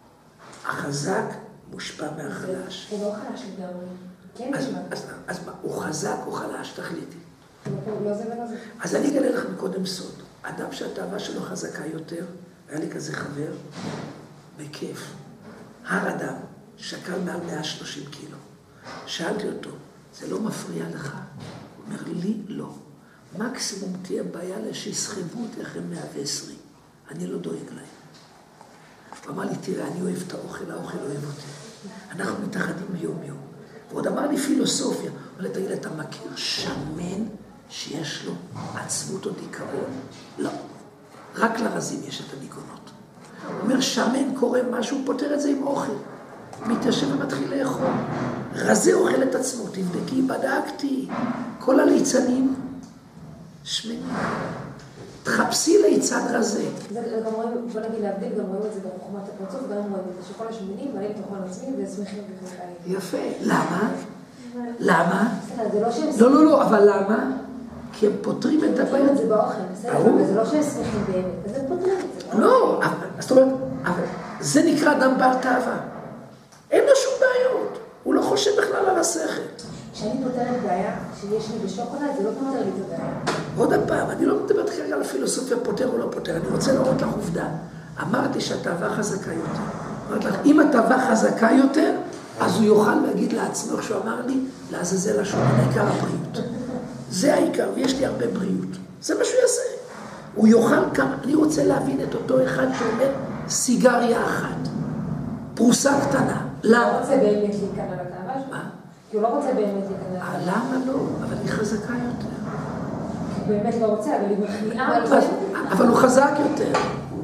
החזק מושפע מהחלש. הוא לא חלש לגמרי. כן, אז, נשמע. אז, אז מה, הוא חזק או חלש? תחליטי. לא זה ולא זה. אז אני אגלה לכם קודם סוד. אדם שהתאווה שלו חזקה יותר, היה לי כזה חבר, בכיף. הר אדם, שקל מעל מאה ושלושים קילו. שאלתי אותו, זה לא מפריע לך? הוא אומר לי, לא. מקסימום תהיה בעיה שיסחבו אותי אחרי מאה ועשרים. אני לא דואג להם. הוא אמר לי, תראה, אני אוהב את האוכל, האוכל אוהב אותי. אנחנו מתאחדים יום יום. ועוד אמר לי פילוסופיה. הוא אומר, תגיד, אתה מכיר שמן שיש לו עצמות או דיכאון? לא. רק לרזים יש את הדיכאונות. הוא אומר, שמן קורה משהו, פותר את זה עם אוכל. מתיישב ומתחיל לאכול. רזה אוכל את עצמו, תבדקי, בדקתי. כל הליצנים שמנים. תחפשי ליצן רזה. זה גם רואים, בוא נגיד להבדיל, גם רואים את זה בחוכמת הפרצוף, גם רואים את זה שכל השמנים מעלים את אוכל עצמי ושמחים בכלל. יפה. למה? למה? זה לא שהם... לא, לא, לא, אבל למה? כי הם פותרים את הבעיה. פותרים את זה באוכל, בסדר? זה לא שהם שמחים באמת, אז הם פותרים את זה. לא, זאת אומרת, זה נקרא אדם בר תאווה. אין לו שום בעיות. הוא לא חושב בכלל על השכל. כשאני פותרת בעיה שיש לי בשוקולד, זה לא פותר לי את הבעיה. עוד הפעם, אני לא מדברת כרגע על הפילוסופיה פותר או לא פותר. אני רוצה לראות לך עובדה. אמרתי שהתאווה חזקה יותר. אמרתי לך, אם התאווה חזקה יותר, אז הוא יוכל להגיד לעצמו, איך שהוא אמר לי, לעזאזל השום, העיקר הבריאות. זה העיקר, ויש לי הרבה בריאות. זה מה שהוא יעשה. הוא יוכל כמה, אני רוצה להבין את אותו אחד שאומר, סיגריה אחת, פרוסה קטנה. למה? הוא לא רוצה באמת להיכנע לתאווה שלו. מה? כי הוא לא רוצה באמת להיכנע. למה לא? אבל היא חזקה יותר. הוא באמת לא רוצה, אבל היא מכניעה אותו. אבל הוא חזק יותר.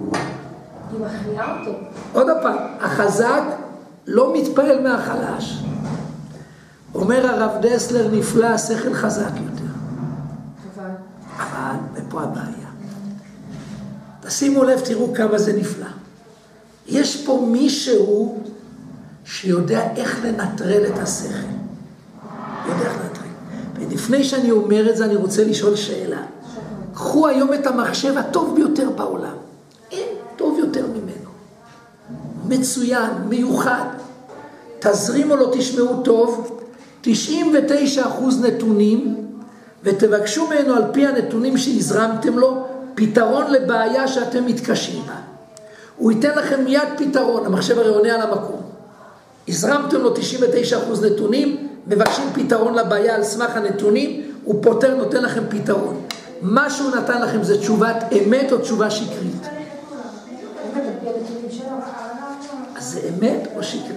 היא מכניעה אותו. עוד הפעם, החזק לא מתפעל מהחלש. אומר הרב דסלר, נפלא, השכל חזק יותר. אבל... אבל, ופה הבעיה. תשימו לב, תראו כמה זה נפלא. יש פה מישהו שיודע איך לנטרל את השכל. יודע איך לנטרל. ולפני שאני אומר את זה, אני רוצה לשאול שאלה. קחו היום את המחשב הטוב ביותר בעולם. אין טוב יותר ממנו. מצוין, מיוחד. תזרימו לו, תשמעו טוב, תשעים ותשעה אחוז נתונים, ותבקשו ממנו על פי הנתונים שהזרמתם לו, פתרון לבעיה שאתם מתקשים בה. הוא ייתן לכם מיד פתרון, המחשב הרי עונה על המקום. הזרמתם לו תשעים ותשעה אחוז נתונים, מבקשים פתרון לבעיה על סמך הנתונים, הוא פותר, נותן לכם פתרון. מה שהוא נתן לכם זה תשובת אמת או תשובה שקרית? אז זה אמת או שקרית?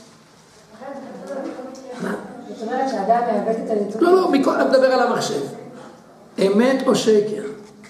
מה? זאת אומרת שהאדם מעוות את הנתונים. לא, לא, מכל, אני מדבר על המחשב. אמת או שקר?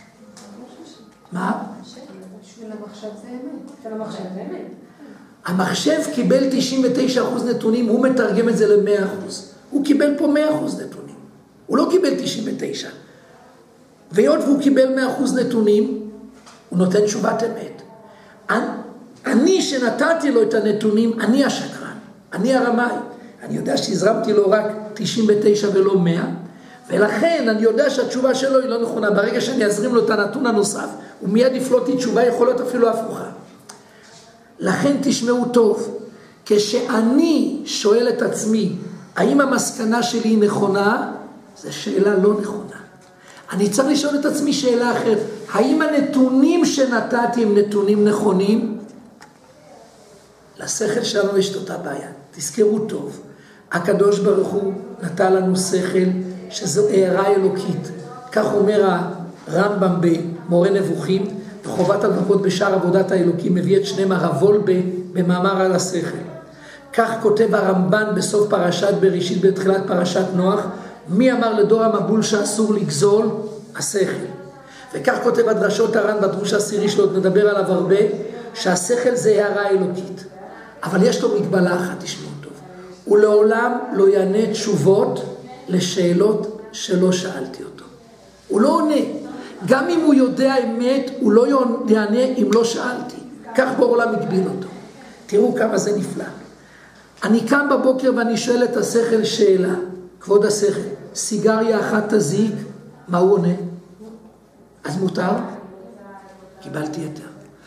מה? בשביל המחשב זה אמת. בשביל המחשב זה אמת. המחשב קיבל תשעים ותשעה אחוז נתונים, הוא מתרגם את זה ל-מאה אחוז. הוא קיבל פה מאה אחוז נתונים. הוא לא קיבל תשעים ותשע. והיות והוא קיבל מאה אחוז נתונים, הוא נותן תשובת אמת. אני שנתתי לו את הנתונים, אני השקרן, אני הרמאי. אני יודע שהזרמתי לו רק תשעים ותשע ולא מאה, ולכן אני יודע שהתשובה שלו היא לא נכונה. ברגע שאני אזרים לו את הנתון הנוסף, הוא מיד יפלוט לי תשובה, יכול להיות אפילו הפוכה. לכן תשמעו טוב, כשאני שואל את עצמי, האם המסקנה שלי היא נכונה? זו שאלה לא נכונה. אני צריך לשאול את עצמי שאלה אחרת, האם הנתונים שנתתי הם נתונים נכונים? לשכל שלנו יש אותה בעיה. תזכרו טוב, הקדוש ברוך הוא נתן לנו שכל שזו הערה אלוקית. כך אומר הרמב"ם במורה נבוכים, בחובת הלבבות בשאר עבודת האלוקים, מביא את שניהם הרב וולבה במאמר על השכל. כך כותב הרמב"ן בסוף פרשת בראשית בתחילת פרשת נוח, מי אמר לדור המבול שאסור לגזול? השכל. וכך כותב הדרשות הר"ן בדרוש העשירי שלו, נדבר עליו הרבה, שהשכל זה הערה אלוקית. אבל יש לו מגבלה אחת, תשמעו טוב. הוא לעולם לא יענה תשובות לשאלות שלא שאלתי אותו. הוא לא עונה. גם אם הוא יודע אמת, הוא לא יענה אם לא שאלתי. כך בעולם הגביל אותו. תראו כמה זה נפלא. אני קם בבוקר ואני שואל את השכל שאלה. כבוד השכל, סיגריה אחת תזיק, מה הוא עונה? אז מותר? קיבלתי יותר.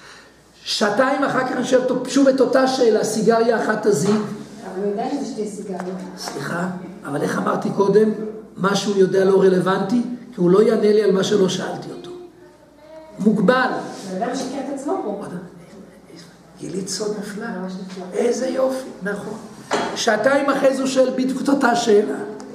שעתיים אחר כך אני שואל שוב את אותה שאלה, סיגריה אחת תזיק. אבל הוא יודע שזה שתי סיגריות. סליחה, אבל איך אמרתי קודם, מה שהוא יודע לא רלוונטי, כי הוא לא יענה לי על מה שלא שאלתי אותו. מוגבל. אבל אדם שיקר את עצמו פה. גילית סוד נפלא. איזה יופי, נכון. שעתיים אחרי זה הוא שואל בדיוק את אותה שאלה.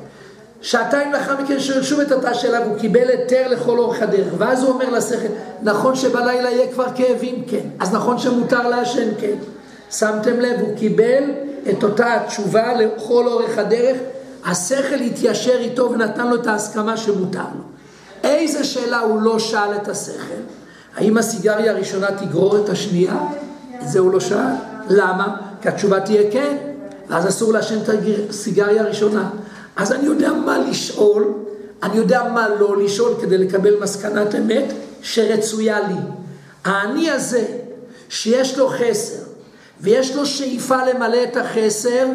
שעתיים לאחר מכן שואל שוב את אותה שאלה, והוא קיבל היתר לכל אורך הדרך. ואז הוא אומר לשכל, נכון שבלילה יהיה כבר כאבים? כן. אז נכון שמותר לעשן? כן. שמתם לב, הוא קיבל את אותה התשובה לכל אורך הדרך, השכל התיישר איתו ונתן לו את ההסכמה שמותר לו. איזה שאלה הוא לא שאל את השכל? האם הסיגריה הראשונה תגרור את השנייה? את זה הוא לא שאל. למה? כי התשובה תהיה כן, ואז אסור לעשן את הסיגריה הראשונה. אז אני יודע מה לשאול, אני יודע מה לא לשאול כדי לקבל מסקנת אמת שרצויה לי. האני הזה שיש לו חסר ויש לו שאיפה למלא את החסר,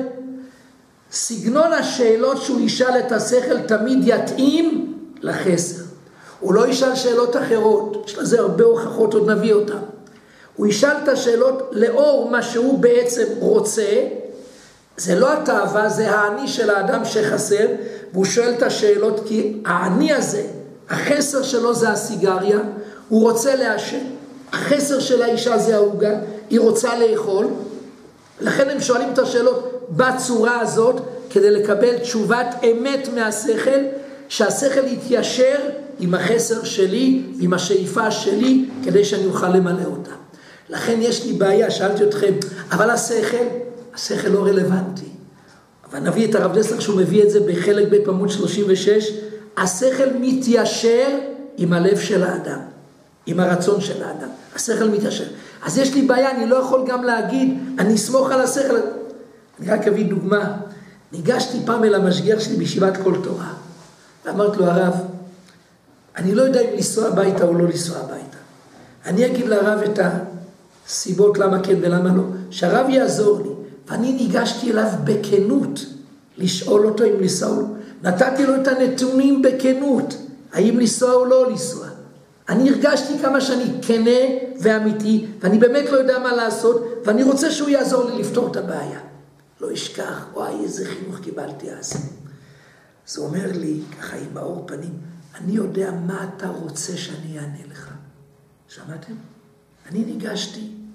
סגנון השאלות שהוא ישאל את השכל תמיד יתאים לחסר. הוא לא ישאל שאלות אחרות, יש לזה הרבה הוכחות, עוד נביא אותן. הוא ישאל את השאלות לאור מה שהוא בעצם רוצה, זה לא התאווה, זה האני של האדם שחסר, והוא שואל את השאלות כי האני הזה, החסר שלו זה הסיגריה, הוא רוצה לעשן. החסר של האישה זה העוגה, היא רוצה לאכול, לכן הם שואלים את השאלות בצורה הזאת, כדי לקבל תשובת אמת מהשכל, שהשכל יתיישר עם החסר שלי, עם השאיפה שלי, כדי שאני אוכל למלא אותה. לכן יש לי בעיה, שאלתי אתכם, אבל השכל, השכל לא רלוונטי. אבל נביא את הרב דסלר שהוא מביא את זה בחלק ב' עמוד שלושים ושש, השכל מתיישר עם הלב של האדם, עם הרצון של האדם. השכל מתיישר. אז יש לי בעיה, אני לא יכול גם להגיד, אני אסמוך על השכל. אני רק אביא דוגמה. ניגשתי פעם אל המשגיח שלי בישיבת כל תורה, ואמרתי לו, הרב, אני לא יודע אם לנסוע הביתה או לא לנסוע הביתה. אני אגיד לרב את הסיבות למה כן ולמה לא, שהרב יעזור לי. ואני ניגשתי אליו בכנות, לשאול אותו אם לנסוע או לא. נתתי לו את הנתונים בכנות, האם לנסוע או לא לנסוע. אני הרגשתי כמה שאני כנה ואמיתי, ואני באמת לא יודע מה לעשות, ואני רוצה שהוא יעזור לי לפתור את הבעיה. לא אשכח, וואי, איזה חינוך קיבלתי אז. אז הוא אומר לי, ככה עם האור פנים, אני יודע מה אתה רוצה שאני אענה לך. שמעתם? אני ניגשתי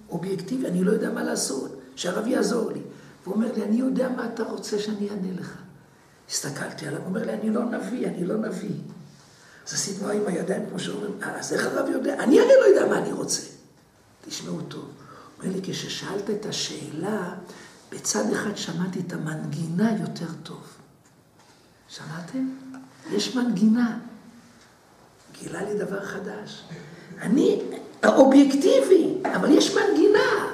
אובייקטיבי, אני לא יודע מה לעשות, שהרב יעזור לי. הוא אומר לי, אני יודע מה אתה רוצה שאני אענה לך. הסתכלתי עליו, הוא אומר לי, אני לא נביא, אני לא נביא. אז עשינו עם הידיים, כמו שאומרים, אז איך הרב יודע? אני הרי לא יודע מה אני רוצה. תשמעו טוב. הוא אומר לי, כששאלת את השאלה, בצד אחד שמעתי את המנגינה יותר טוב. שמעתם? יש מנגינה. גילה לי דבר חדש. אני האובייקטיבי, אבל יש מנגינה.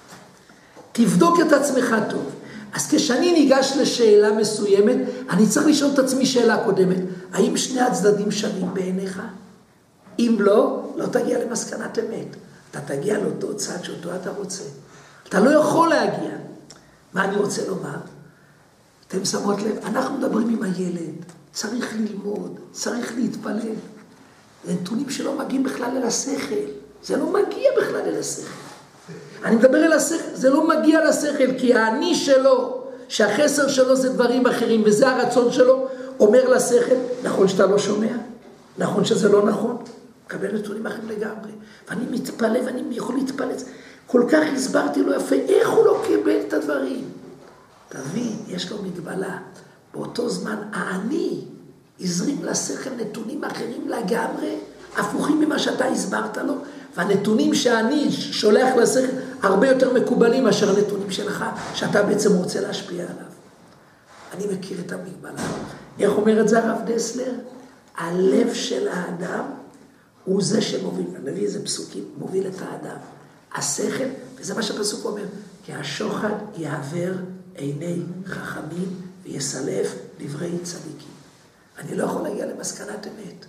תבדוק את עצמך טוב. אז כשאני ניגש לשאלה מסוימת, אני צריך לשאול את עצמי שאלה קודמת. האם שני הצדדים שווים בעיניך? אם לא, לא תגיע למסקנת אמת. אתה תגיע לאותו צד שאותו אתה רוצה. אתה לא יכול להגיע. מה אני רוצה לומר? אתם שמות לב, אנחנו מדברים עם הילד. צריך ללמוד, צריך להתפלל. זה נתונים שלא מגיעים בכלל אל השכל. זה לא מגיע בכלל אל השכל. אני מדבר אל השכל, זה לא מגיע לשכל, כי האני שלו, שהחסר שלו זה דברים אחרים, וזה הרצון שלו, אומר לשכל, נכון שאתה לא שומע? נכון שזה לא נכון? מקבל נתונים אחרים לגמרי. ואני מתפלא ואני יכול להתפלא. כל כך הסברתי לו יפה, איך הוא לא קיבל את הדברים? תבין, יש לו מגבלה. באותו זמן, האני הזרים לשכל נתונים אחרים לגמרי, הפוכים ממה שאתה הסברת לו, והנתונים שאני שולח לשכל הרבה יותר מקובלים מאשר הנתונים שלך, שאתה בעצם רוצה להשפיע עליו. אני מכיר את המגבלה. איך אומר את זה הרב דסלר? הלב של האדם הוא זה שמוביל. נביא איזה פסוקים, מוביל את האדם. השכל, וזה מה שהפסוק אומר, כי השוחד יעבר עיני חכמים ויסלף דברי צדיקים. אני לא יכול להגיע למסקנת אמת.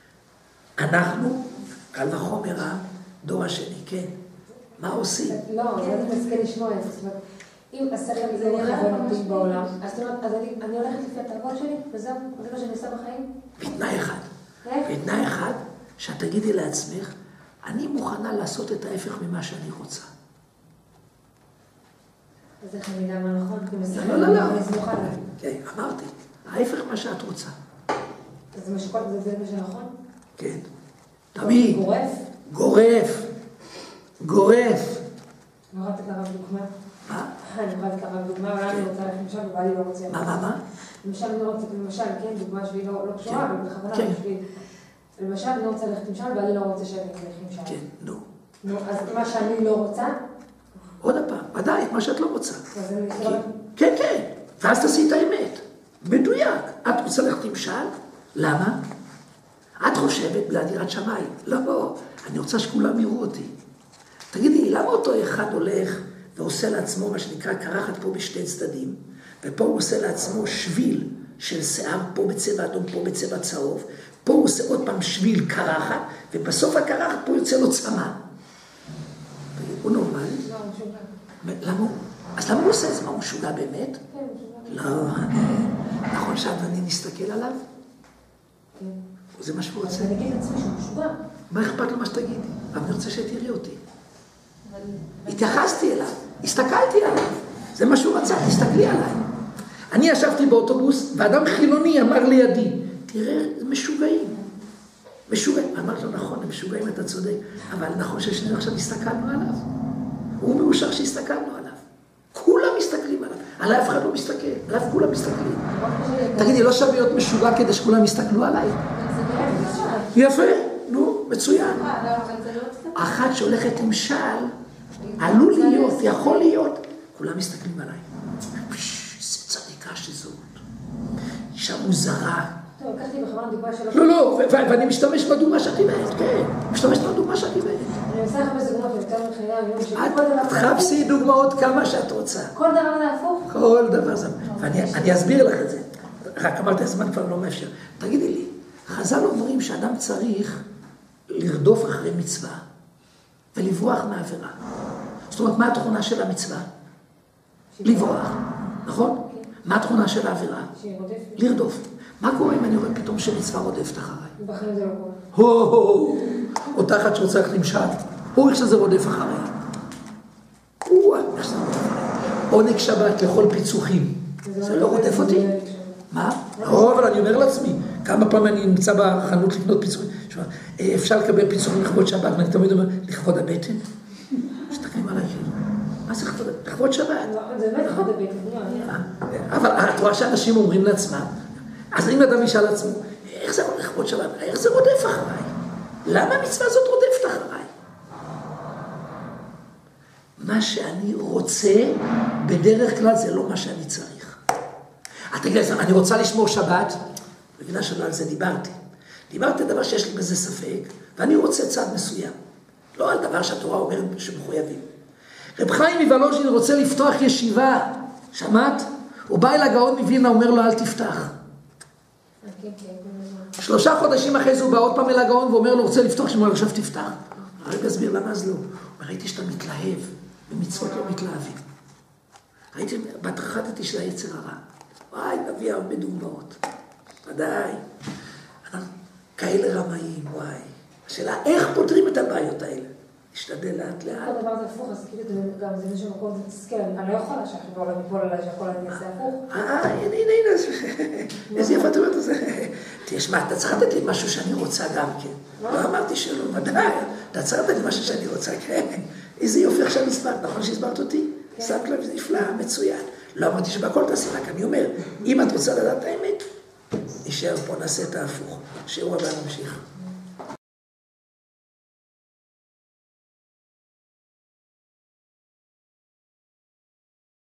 אנחנו, קל וחומר, דור השני, כן. מה עושים? לא, אני מסכים לשמוע את זה. זאת אומרת, אם השכל זה מכוון אותי בעולם, אז אני הולכת לפי התאבות שלי, וזהו, זה מה שאני עושה בחיים? בתנאי אחד. בתנאי אחד, שאת תגידי לעצמך, אני מוכנה לעשות את ההפך ממה שאני רוצה. אז איך אני יודע מה נכון? לא, לא, לא. כן, אמרתי, ההפך מה שאת רוצה. אז זה מה שכל זה מה שנכון? כן. תמיד. גורף? גורף. גורף. אני יכולה לתת לרב דוגמה? מה? אני יכולה לתת לרב דוגמה, אבל אני רוצה ללכת למשל, ובעלי לא רוצה. מה, מה, מה? למשל, אני רוצה, למשל, כן, דוגמה שלי לא קשורה, אבל בכוונה בשביל. למשל, אני רוצה ללכת למשל, ובעלי לא רוצה שאני אלך למשל. כן, נו. נו, אז מה שאני לא רוצה? עוד הפעם, ודאי, מה שאת לא רוצה. אז אני לא... כן, כן. ואז תעשי את האמת. מדויק. את רוצה ללכת למשל? למה? את חושבת בגלל יראת שמיים. לא, בוא, אני רוצה שכולם יראו אותי. תגידי, למה אותו אחד הולך ועושה לעצמו מה שנקרא קרחת פה בשתי צדדים, ופה הוא עושה לעצמו שביל של שיער, פה בצבע אדום, פה בצבע צהוב, פה הוא עושה עוד פעם שביל קרחת, ובסוף הקרחת פה יוצא לו צמא. הוא נורמלי? לא, הוא משוגע. למה הוא? אז למה הוא עושה את זה? מה, הוא משוגע באמת? כן, הוא משוגע. לא, נכון שאני נסתכל עליו? כן. זה מה שהוא רוצה. אז אני אגיד לעצמי שהוא משוגע. מה אכפת לו מה שתגידי? אבל אני רוצה שתראי אותי. התייחסתי אליו, הסתכלתי עליו. זה מה שהוא רצה, תסתכלי עליי. אני ישבתי באוטובוס, ואדם חילוני אמר לידי, תראה, זה משוגעים. משוגעים. אמרתי לו, נכון, הם משוגעים, אתה צודק. אבל נכון ששנינו עכשיו הסתכלנו עליו. הוא מאושר שהסתכלנו עליו. כולם מסתכלים עליו. עליי אף אחד לא מסתכל, עליו כולם מסתכלים. תגידי, לא שווה להיות משוגע כדי שכולם יסתכלו עליי? יפה, נו, מצוין. אחת שהולכת עם שעל, עלול להיות, יכול להיות. כולם מסתכלים עליי. איזה צדיקה שזאת. אישה מוזרה. טוב, לקחתי בכוונה דוגמה שלא... לא, לא, ואני משתמש בדוגמה שאת הבאת, כן. משתמש בדוגמה שאת הבאת. אני עושה לך בזה דוגמאות יותר מחייה, היום שכל דבר... את חפשי דוגמאות כמה שאת רוצה. כל דבר זה הפוך? כל דבר זה... ואני אסביר לך את זה. רק אמרתי, הזמן כבר לא מאפשר. תגידי לי, חז"ל אומרים שאדם צריך לרדוף אחרי מצווה ולברוח מעבירה. זאת אומרת, מה התכונה של המצווה? לברוח, נכון? מה התכונה של העבירה? לרדוף. מה קורה אם אני רואה פתאום שמצווה רודפת אחריי? בחיים זה לא קורה. הו, אותה אחת שרוצה לך למשל, הוא איך שזה רודף אחריי. הוא איך שזה רודף אחריי. עונג שבת לכל פיצוחים. זה לא רודף אותי? מה? לא, אבל אני אומר לעצמי, כמה פעמים אני נמצא בחנות לקנות פיצוחים. אפשר לקבל פיצוחים לכבוד שבת, ואני תמיד אומר, לכבוד הבטן? שתקנים על מה זה לכבוד? לכבוד שבת. זה באמת לכבוד הבית, אבל את רואה שאנשים אומרים לעצמם, אז אם אדם ישאל לעצמו, איך זה לכבוד שבת? איך זה רודף אחריי? למה המצווה הזאת רודפת אחריי? מה שאני רוצה, בדרך כלל זה לא מה שאני צריך. את תגיד, אני רוצה לשמור שבת, בגלל שלא על זה דיברתי. דיברתי דבר שיש לי בזה ספק, ואני רוצה צד מסוים. לא על דבר שהתורה אומרת שמחויבים. רב חיים מוולוז'ין רוצה לפתוח ישיבה, שמעת? הוא בא אל הגאון מווילנה, אומר לו, אל תפתח. שלושה חודשים אחרי זה הוא בא עוד פעם אל הגאון, ואומר לו, רוצה לפתוח, שאומר לו, עכשיו תפתח. הרגע הסביר למה אז לא. ראיתי שאתה מתלהב, במצוות לא מתלהבים. ראיתי, בתחתתי של היצר הרע. וואי, נביא הרבה דוגמאות. ודאי. כאלה רמאים, וואי. השאלה, איך פותרים את הבעיות האלה? נשתדל לאט לאט. כל דבר זה הפוך, אז כאילו גם זה איזשהו מקום, זה תסכל. אני לא יכולה שהחיבור לא מפול עליי, שהכל אני אעשה הפוך. אה, הנה, הנה, הנה. איזה יפה, את אומרת את זה. תשמע, אתה צריך לתת לי משהו שאני רוצה גם כן. לא אמרתי שלא, ודאי. אתה צריך לתת לי משהו שאני רוצה, כן. איזה יופי עכשיו הסברת, נכון שהסברת אותי? שמת לב, זה נפלא, מצוין. לא אמרתי שבכל תעשי, רק אני אומר, אם את רוצה לדעת האמת, נשאר פה, נעשה את ההפוך. שיעור הבא נמשיך.